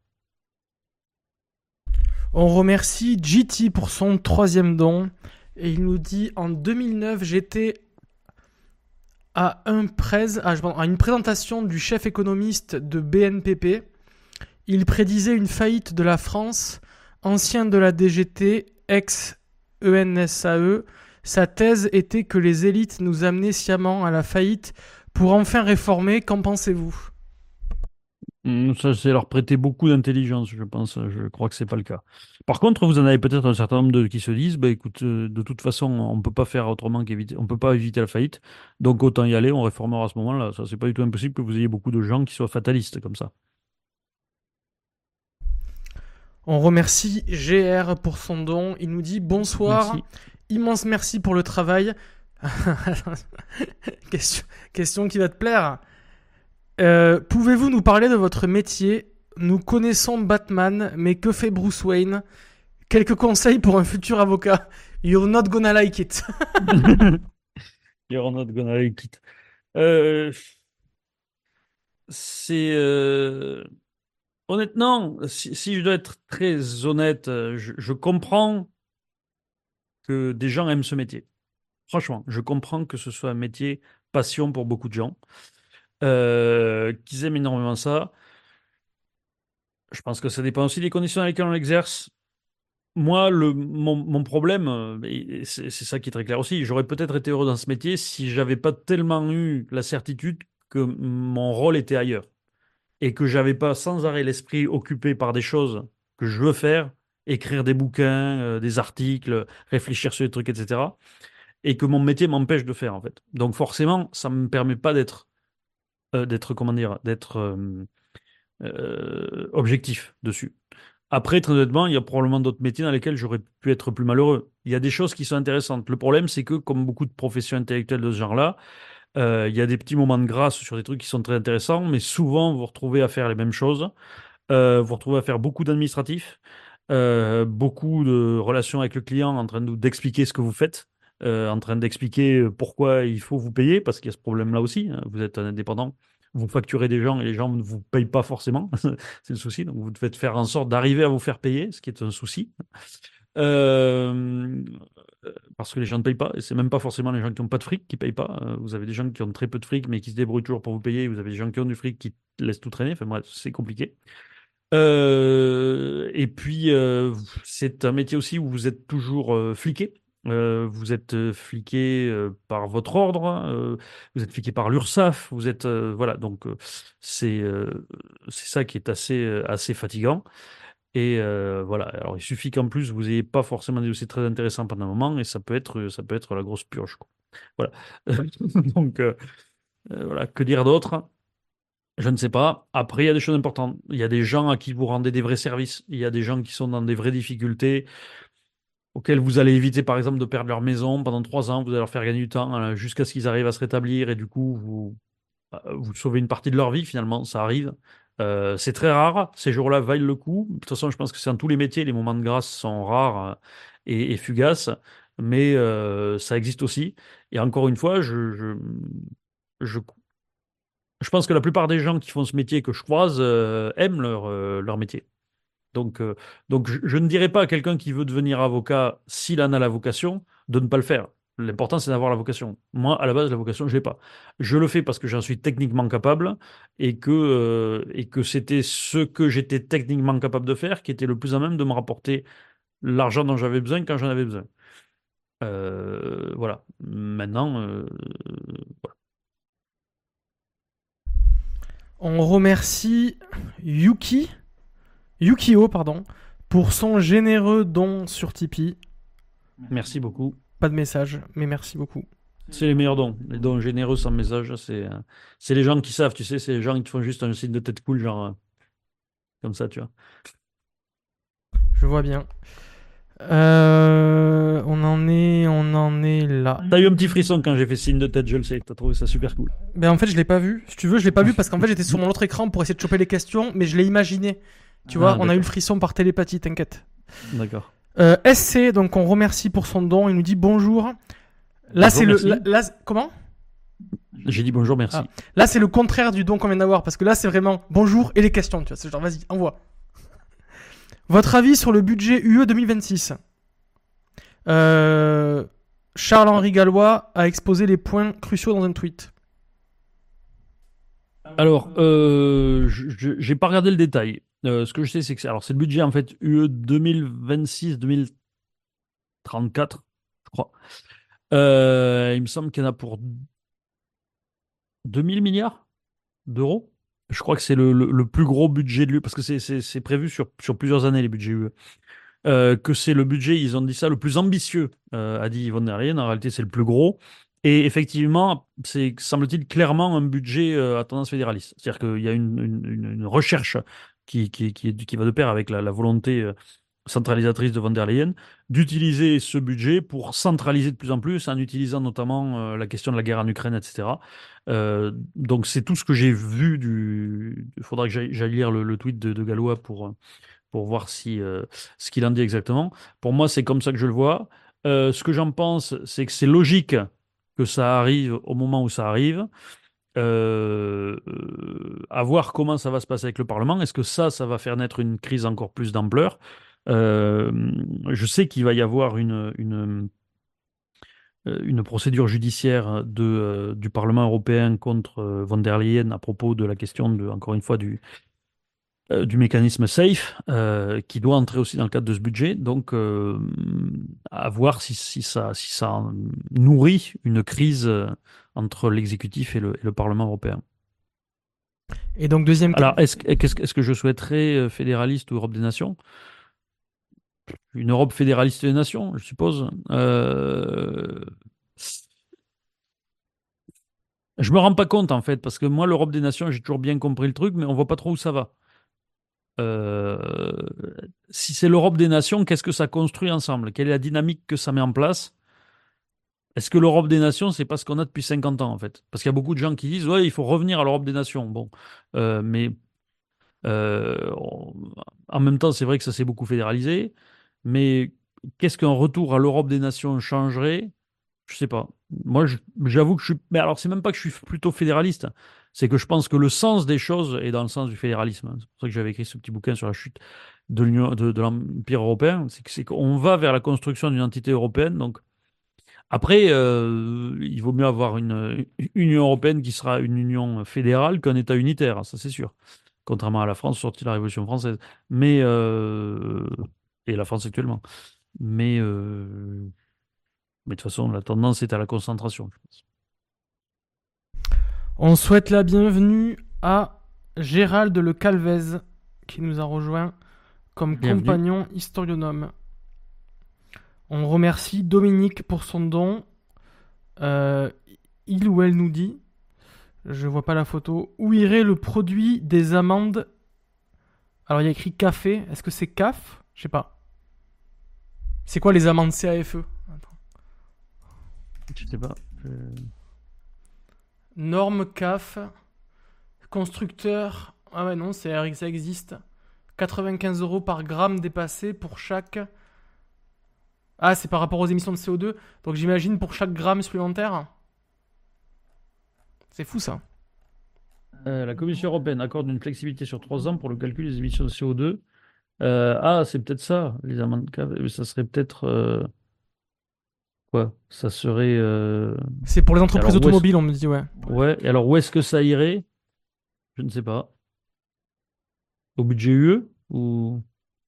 On remercie G T pour son troisième don et il nous dit: en deux mille neuf, j'étais à, un prés, à, à une présentation du chef économiste de B N P P. Il prédisait une faillite de la France, ancien de la D G T, ex-E N S A E. Sa thèse était que les élites nous amenaient sciemment à la faillite pour enfin réformer. Qu'en pensez-vous? Hmm, Ça, c'est leur prêter beaucoup d'intelligence, je pense. Je crois que c'est pas le cas. Par contre, vous en avez peut-être un certain nombre de, qui se disent, bah, écoute, euh, de toute façon, on peut pas faire autrement qu'éviter, on peut pas éviter la faillite, donc autant y aller, on réformera à ce moment-là. Ça, c'est pas du tout impossible que vous ayez beaucoup de gens qui soient fatalistes comme ça. On remercie G R pour son don. Il nous dit: bonsoir, Merci. immense merci pour le travail. question, question qui va te plaire. Euh, pouvez-vous nous parler de votre métier? Nous connaissons Batman, mais que fait Bruce Wayne? Quelques conseils pour un futur avocat. You're not gonna like it. You're not gonna like it. Euh, c'est euh, honnêtement, si, si je dois être très honnête, euh, je, je comprends que des gens aiment ce métier. Franchement, je comprends que ce soit un métier passion pour beaucoup de gens, euh, qu'ils aiment énormément ça. Je pense que ça dépend aussi des conditions dans lesquelles on l'exerce. Moi, le, mon, mon problème, euh, et c'est c'est ça qui est très clair aussi, j'aurais peut-être été heureux dans ce métier si j'avais pas tellement eu la certitude que mon rôle était ailleurs et que j'avais pas sans arrêt l'esprit occupé par des choses que je veux faire, écrire des bouquins, euh, des articles, réfléchir sur des trucs, et cetera. et que mon métier m'empêche de faire, en fait. Donc forcément, ça ne me permet pas d'être, euh, d'être, comment dire, d'être euh, euh, objectif dessus. Après, très honnêtement, il y a probablement d'autres métiers dans lesquels j'aurais pu être plus malheureux. Il y a des choses qui sont intéressantes. Le problème, c'est que, comme beaucoup de professions intellectuelles de ce genre-là, euh, il y a des petits moments de grâce sur des trucs qui sont très intéressants, mais souvent, vous vous retrouvez à faire les mêmes choses. Euh, vous vous retrouvez à faire beaucoup d'administratifs, euh, beaucoup de relations avec le client en train de- d'expliquer ce que vous faites, euh, en train d'expliquer pourquoi il faut vous payer, parce qu'il y a ce problème-là aussi, hein. Vous êtes un indépendant, vous facturez des gens et les gens ne vous payent pas forcément. C'est le souci. Donc vous devez faire en sorte d'arriver à vous faire payer, ce qui est un souci. Euh, Parce que les gens ne payent pas, et c'est même pas forcément les gens qui n'ont pas de fric qui payent pas. Euh, Vous avez des gens qui ont très peu de fric, mais qui se débrouillent toujours pour vous payer. Vous avez des gens qui ont du fric qui laissent tout traîner. Enfin bref, c'est compliqué. Euh, et puis, euh, c'est un métier aussi où vous êtes toujours euh, fliqué. Euh, vous êtes euh, fliqué euh, par votre ordre, euh, vous êtes fliqué par l'URSSAF, vous êtes euh, voilà, donc euh, c'est euh, c'est ça qui est assez euh, assez fatigant. Et euh, voilà, alors il suffit qu'en plus vous n'ayez pas forcément des dossiers très intéressants pendant un moment, et ça peut être ça peut être la grosse purge, quoi. Voilà. Donc euh, euh, voilà, que dire d'autre? Je ne sais pas. Après, il y a des choses importantes. Il y a des gens à qui vous rendez des vrais services. Il y a des gens qui sont dans des vraies difficultés, auxquels vous allez éviter, par exemple, de perdre leur maison pendant trois ans. Vous allez leur faire gagner du temps euh, jusqu'à ce qu'ils arrivent à se rétablir. Et du coup, vous, euh, vous sauvez une partie de leur vie, finalement. Ça arrive. Euh, c'est très rare. Ces jours-là valent le coup. De toute façon, je pense que c'est dans tous les métiers. Les moments de grâce sont rares euh, et, et fugaces. Mais euh, ça existe aussi. Et encore une fois, je, je, je je pense que la plupart des gens qui font ce métier que je croise euh, aiment leur, euh, leur métier. Donc, euh, donc je, je ne dirais pas à quelqu'un qui veut devenir avocat, s'il en a la vocation, de ne pas le faire. L'important, c'est d'avoir la vocation. Moi, à la base, la vocation, je l'ai pas. Je le fais parce que j'en suis techniquement capable et que, euh, et que c'était ce que j'étais techniquement capable de faire qui était le plus à même de me rapporter l'argent dont j'avais besoin quand j'en avais besoin. Euh, voilà. Maintenant, euh, On remercie Yuki, Yukio, pardon, pour son généreux don sur Tipeee. merci beaucoup. Pas de message, mais merci beaucoup. C'est les meilleurs dons. Les dons généreux sans message, c'est euh, c'est les gens qui savent, tu sais, c'est les gens qui te font juste un signe de tête cool, genre euh, comme ça, tu vois. Je vois bien. Euh, on en est, on en est là. T'as eu un petit frisson quand j'ai fait signe de tête, je le sais. T'as trouvé ça super cool. Ben en fait, je l'ai pas vu. Si tu veux, je l'ai pas vu parce qu'en fait, j'étais sur mon autre écran pour essayer de choper les questions, mais je l'ai imaginé. Tu Ah, vois, on a eu le d'accord. frisson par télépathie, t'inquiète. D'accord. Euh, S C, donc on remercie pour son don. Il nous dit bonjour. Là, Bonjour, c'est le. merci. Là, là, comment J'ai dit bonjour, merci. Ah. Là, c'est le contraire du don qu'on vient d'avoir parce que là, c'est vraiment bonjour et les questions. Tu vois, c'est genre, vas-y, envoie. Votre avis sur le budget U E deux mille vingt-six? euh, Charles-Henri Gallois a exposé les points cruciaux dans un tweet. Alors, euh, je- je- j'ai pas regardé le détail. Euh, ce que je sais, c'est que c'est alors c'est le budget en fait U E deux mille vingt-six-deux mille trente-quatre, je crois. Euh, il me semble qu'il y en a pour deux mille milliards d'euros. Je crois que c'est le, le- le plus gros budget de l'U E, parce que c'est c'est- c'est prévu sur, sur plusieurs années, les budgets U E. Euh, que c'est le budget, ils ont dit ça, le plus ambitieux, euh, a dit von der Leyen. En réalité, c'est le plus gros. Et effectivement, c'est, semble-t-il, clairement un budget euh, à tendance fédéraliste. C'est-à-dire qu'il y a une, une- une- une recherche qui, qui, qui, est- qui va de pair avec la, la volonté euh, centralisatrice de von der Leyen d'utiliser ce budget pour centraliser de plus en plus, en utilisant notamment euh, la question de la guerre en Ukraine, et cetera. Euh, donc c'est tout ce que j'ai vu du... Il faudra que j'aille j'aille lire le, le tweet de, de Gallois pour, pour voir si, euh, ce qu'il en dit exactement. Pour moi, c'est comme ça que je le vois. Euh, ce que j'en pense, c'est que c'est logique que ça arrive au moment où ça arrive. Euh, euh, à voir comment ça va se passer avec le Parlement. Est-ce que ça, ça va faire naître une crise encore plus d'ampleur? Euh, je sais qu'il va y avoir une, une, euh, une procédure judiciaire de, euh, du Parlement européen contre euh, von der Leyen à propos de la question, de, encore une fois, du, euh, du mécanisme SAFE, euh, qui doit entrer aussi dans le cadre de ce budget. Donc, euh, à voir si, si ça, si ça nourrit une crise euh, entre l'exécutif et le, et le Parlement européen. Et donc, deuxième. Alors, est-ce, que- est-ce, que est-ce que je souhaiterais euh, fédéraliste ou Europe des nations? Une Europe fédéraliste des nations, je suppose. Euh, Je me rends pas compte en fait, parce que moi, l'Europe des nations, j'ai toujours bien compris le truc, mais on voit pas trop où ça va. Euh, Si c'est l'Europe des nations, qu'est-ce que ça construit ensemble? Quelle est la dynamique que ça met en place? Est-ce que l'Europe des nations, c'est pas ce qu'on a depuis cinquante ans en fait? Parce qu'il y a beaucoup de gens qui disent, ouais, il faut revenir à l'Europe des nations. Bon, Euh, mais euh, on- en même temps, c'est vrai que ça s'est beaucoup fédéralisé, mais qu'est-ce qu'un retour à l'Europe des nations changerait? Je sais pas. Moi, je- j'avoue que je suis. Mais alors, c'est même pas que je suis plutôt fédéraliste. C'est que je pense que le sens des choses est dans le sens du fédéralisme. C'est pour ça que j'avais écrit ce petit bouquin sur la chute de l'Union, de, de l'Empire européen. C'est que- c'est qu'on va vers la construction d'une entité européenne. Donc, après, euh, il vaut mieux avoir une, une Union européenne qui sera une union fédérale qu'un État unitaire. Ça, c'est sûr. Contrairement à la France sortie de la Révolution française. Mais. euh, Et la France actuellement. Mais. euh, Mais de toute façon, la tendance est à la concentration, je pense. On souhaite la bienvenue à Gérald Le Calvez qui nous a rejoint comme Bienvenue. compagnon historionome. On remercie Dominique pour son don. Euh, il ou elle nous dit, je vois pas la photo, où irait le produit des amandes. Alors il y a écrit café, est-ce que c'est C A F? Je sais pas. C'est quoi les amandes C A F E? Attends. Je sais pas. Je- Norme C A F, constructeur. Ah ouais, non, c'est, ça existe. quatre-vingt-quinze euros par gramme dépassé pour chaque. Ah, c'est par rapport aux émissions de C O deux. Donc j'imagine pour chaque gramme supplémentaire. C'est fou ça. Euh, la Commission européenne accorde une flexibilité sur trois ans pour le calcul des émissions de C O deux. Euh, ah, c'est peut-être ça, les amendes cave. Euh, Ça serait peut-être euh, quoi? Ça serait. euh, C'est pour les Et entreprises alors où est-ce automobiles, on me dit, ouais. ouais. Et alors où est-ce que ça irait? Je ne sais pas. Au budget U E ou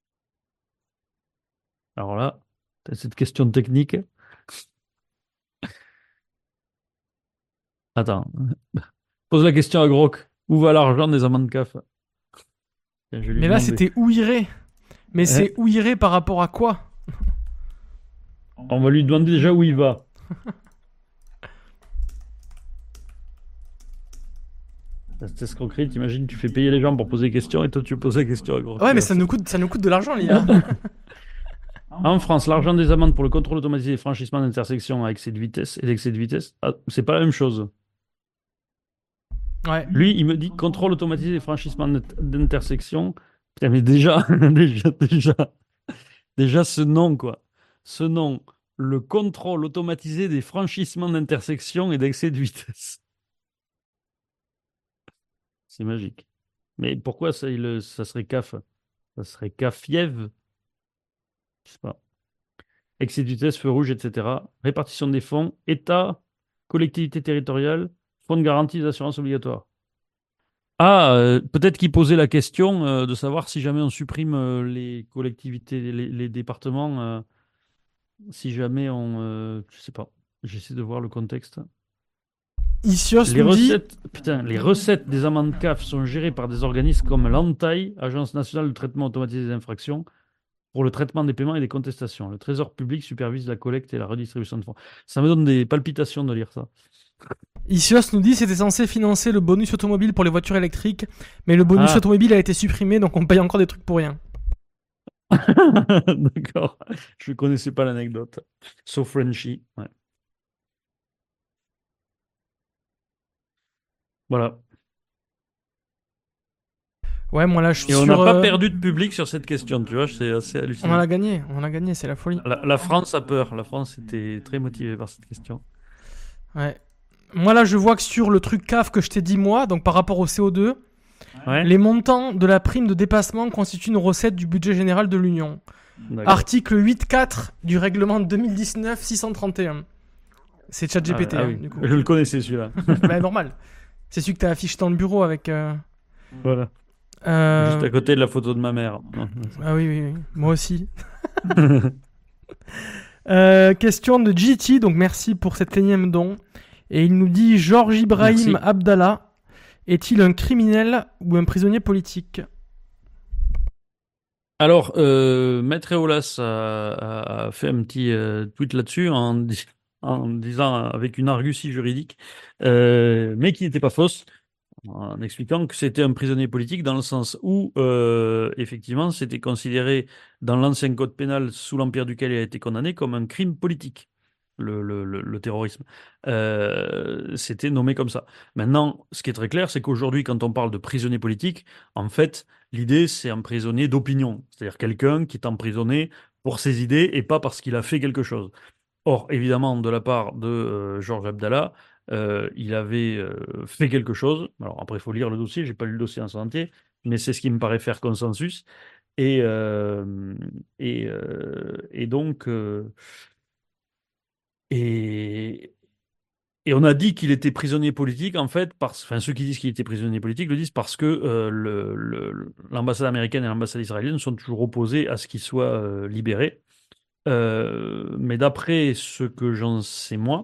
alors là, t'as cette question technique. Attends, pose la question à Grok. Où va l'argent des amendes C A F? Tiens, je vais lui Mais là, demander. c'était où irait. Mais Eh, c'est où irait par rapport à quoi? on va lui demander déjà où il va. Cette escroquerie, t'imagines, tu fais payer les gens pour poser des questions et toi tu poses la question à Grok. Ouais, mais ça nous coûte, ça nous coûte de l'argent, l'I A. En France, l'argent des amendes pour le contrôle automatisé des franchissements d'intersection à excès de vitesse et d'excès de vitesse, ah, c'est pas la même chose. Ouais. Lui, il me dit contrôle automatisé des franchissements d'intersection. Putain, mais déjà, déjà, déjà, déjà ce nom, quoi. Ce nom, le contrôle automatisé des franchissements d'intersection et d'excès de vitesse. C'est magique. Mais pourquoi ça, il- ça serait C A F? Ça serait C A F I E V? Je sais pas. Excès de vitesse, feu rouge, et cetera. Répartition des fonds, État, collectivité territoriale, fonds de garantie d'assurance obligatoire. Ah, euh, peut-être qu'il posait la question euh, de savoir si jamais on supprime euh, les collectivités, les, les départements, euh, si jamais on... euh, je sais pas. J'essaie de voir le contexte. Issios Les nous dit. recettes, putain, les recettes des amendes C A F sont gérées par des organismes comme l'ANTAI, Agence nationale de traitement automatisé des infractions, pour le traitement des paiements et des contestations. Le Trésor public supervise la collecte et la redistribution de fonds. Ça me donne des palpitations de lire ça. Issios nous dit c'était censé financer le bonus automobile pour les voitures électriques, mais le bonus Ah, automobile a été supprimé, donc on paye encore des trucs pour rien. d'accord. Je ne connaissais pas l'anecdote. So Frenchy. Ouais. Voilà. Ouais, moi là je suis Et on n'a sur. pas euh, perdu de public sur cette question, tu vois, c'est assez On en hallucinant. a gagné, on en a gagné, c'est la folie. La, la France a peur. La France était très motivée par cette question. Ouais. Moi là je vois que sur le truc C A F que je t'ai dit moi, donc par rapport au C O deux, Ouais. les montants de la prime de dépassement constituent une recette du budget général de l'Union. D'accord. Article huit point quatre du règlement deux mille dix-neuf six cent trente et un. C'est ChatGPT, Ah, ah hein, oui, du coup. je le connaissais celui-là. Bah, normal. C'est celui que t'as affiché dans le bureau avec. Euh... Voilà. euh, Juste à côté de la photo de ma mère. Non, Ah oui, oui, oui. Moi aussi. Euh, question de G T, donc merci pour cet énième don. Et il nous dit Georges Ibrahim Merci. Abdallah est-il un criminel ou un prisonnier politique? Alors, euh, Maître Eolas a, a- a fait un petit euh, tweet là-dessus en, dis- en disant avec une argutie juridique, euh, mais qui n'était pas fausse, en expliquant que c'était un prisonnier politique dans le sens où, euh, effectivement, c'était considéré dans l'ancien code pénal sous l'empire duquel il a été condamné comme un crime politique, le, le- le- le terrorisme. Euh, c'était nommé comme ça. Maintenant, ce qui est très clair, c'est qu'aujourd'hui, quand on parle de prisonnier politique, en fait, l'idée, c'est un prisonnier d'opinion, c'est-à-dire quelqu'un qui est emprisonné pour ses idées et pas parce qu'il a fait quelque chose. Or, évidemment, de la part de euh, Georges Abdallah, euh, il avait euh, fait quelque chose. Alors après, il faut lire le dossier, j'ai pas lu le dossier en son entier, mais c'est ce qui me paraît faire consensus. Et, euh, et, euh, et donc, euh, et, et on a dit qu'il était prisonnier politique, en fait, parce, enfin, ceux qui disent qu'il était prisonnier politique le disent parce que euh, le- le- l'ambassade américaine et l'ambassade israélienne sont toujours opposées à ce qu'il soit euh, libéré. Euh, mais d'après ce que j'en sais moi,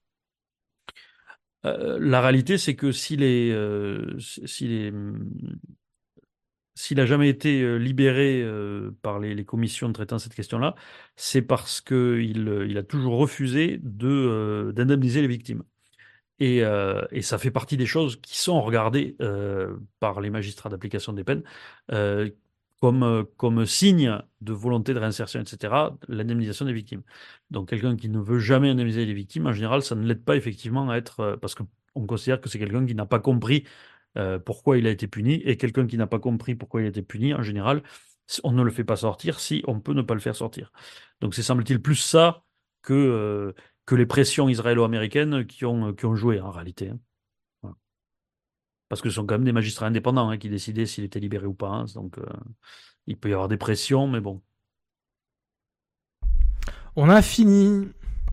Euh, la réalité, c'est que s'il est, euh, s'il est, s'il a jamais été euh, libéré euh, par les, les commissions de traitant cette question-là, c'est parce qu'il il a toujours refusé de, euh, d'indemniser les victimes. Et, euh, et ça fait partie des choses qui sont regardées euh, par les magistrats d'application des peines euh, comme, euh, comme signe de volonté de réinsertion, et cetera, l'indemnisation des victimes. Donc quelqu'un qui ne veut jamais indemniser les victimes, en général, ça ne l'aide pas effectivement à être... euh, parce qu'on considère que c'est quelqu'un qui n'a pas compris euh, pourquoi il a été puni, et quelqu'un qui n'a pas compris pourquoi il a été puni, en général, on ne le fait pas sortir si on peut ne pas le faire sortir. Donc c'est semble-t-il plus ça que... euh, que les pressions israélo-américaines qui ont, qui ont joué en réalité, hein. Voilà. Parce que ce sont quand même des magistrats indépendants hein, qui décidaient s'il était libéré ou pas, hein. Donc euh, il peut y avoir des pressions, mais bon. On a fini.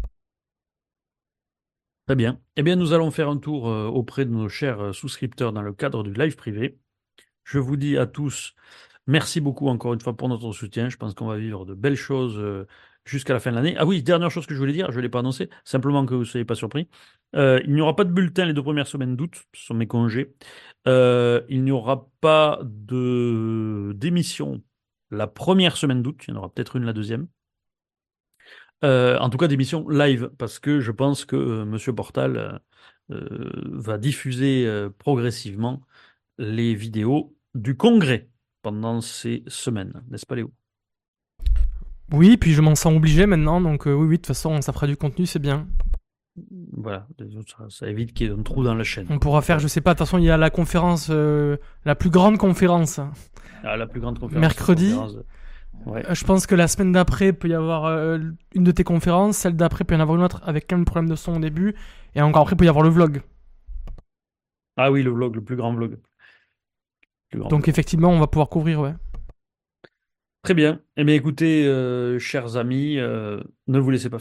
Très bien. Eh bien, nous allons faire un tour euh, auprès de nos chers euh, souscripteurs dans le cadre du live privé. Je vous dis à tous, merci beaucoup encore une fois pour notre soutien. Je pense qu'on va vivre de belles choses euh, jusqu'à la fin de l'année. Ah oui, dernière chose que je voulais dire, je ne l'ai pas annoncé, simplement que vous ne soyez pas surpris. Euh, il n'y aura pas de bulletin les deux premières semaines d'août, ce sont mes congés. Euh, il n'y aura pas de d'émission la première semaine d'août, il y en aura peut-être une la deuxième. Euh, en tout cas, d'émission live, parce que je pense que euh, Monsieur Portal euh, euh, va diffuser euh, progressivement les vidéos du congrès pendant ces semaines, n'est-ce pas Léo? Oui, puis je m'en sens obligé maintenant, donc euh, oui, oui, de toute façon, ça fera du contenu, c'est bien. Voilà, ça, ça évite qu'il y ait un trou dans la chaîne, On quoi. pourra faire, je sais pas, de toute façon, il y a la conférence, euh, la plus grande conférence, Ah, la plus grande conférence, c'est la mercredi. conférence de- Ouais. Euh, Je pense que la semaine d'après, peut y avoir euh, une de tes conférences, celle d'après, peut y en avoir une autre avec quand même le problème de son au début, et encore après, peut y avoir le vlog. Ah oui, le vlog, le plus grand vlog. Plus grand Donc vlog. effectivement, on va pouvoir couvrir, ouais. Très bien. Eh bien, écoutez, euh, chers amis, euh, ne vous laissez pas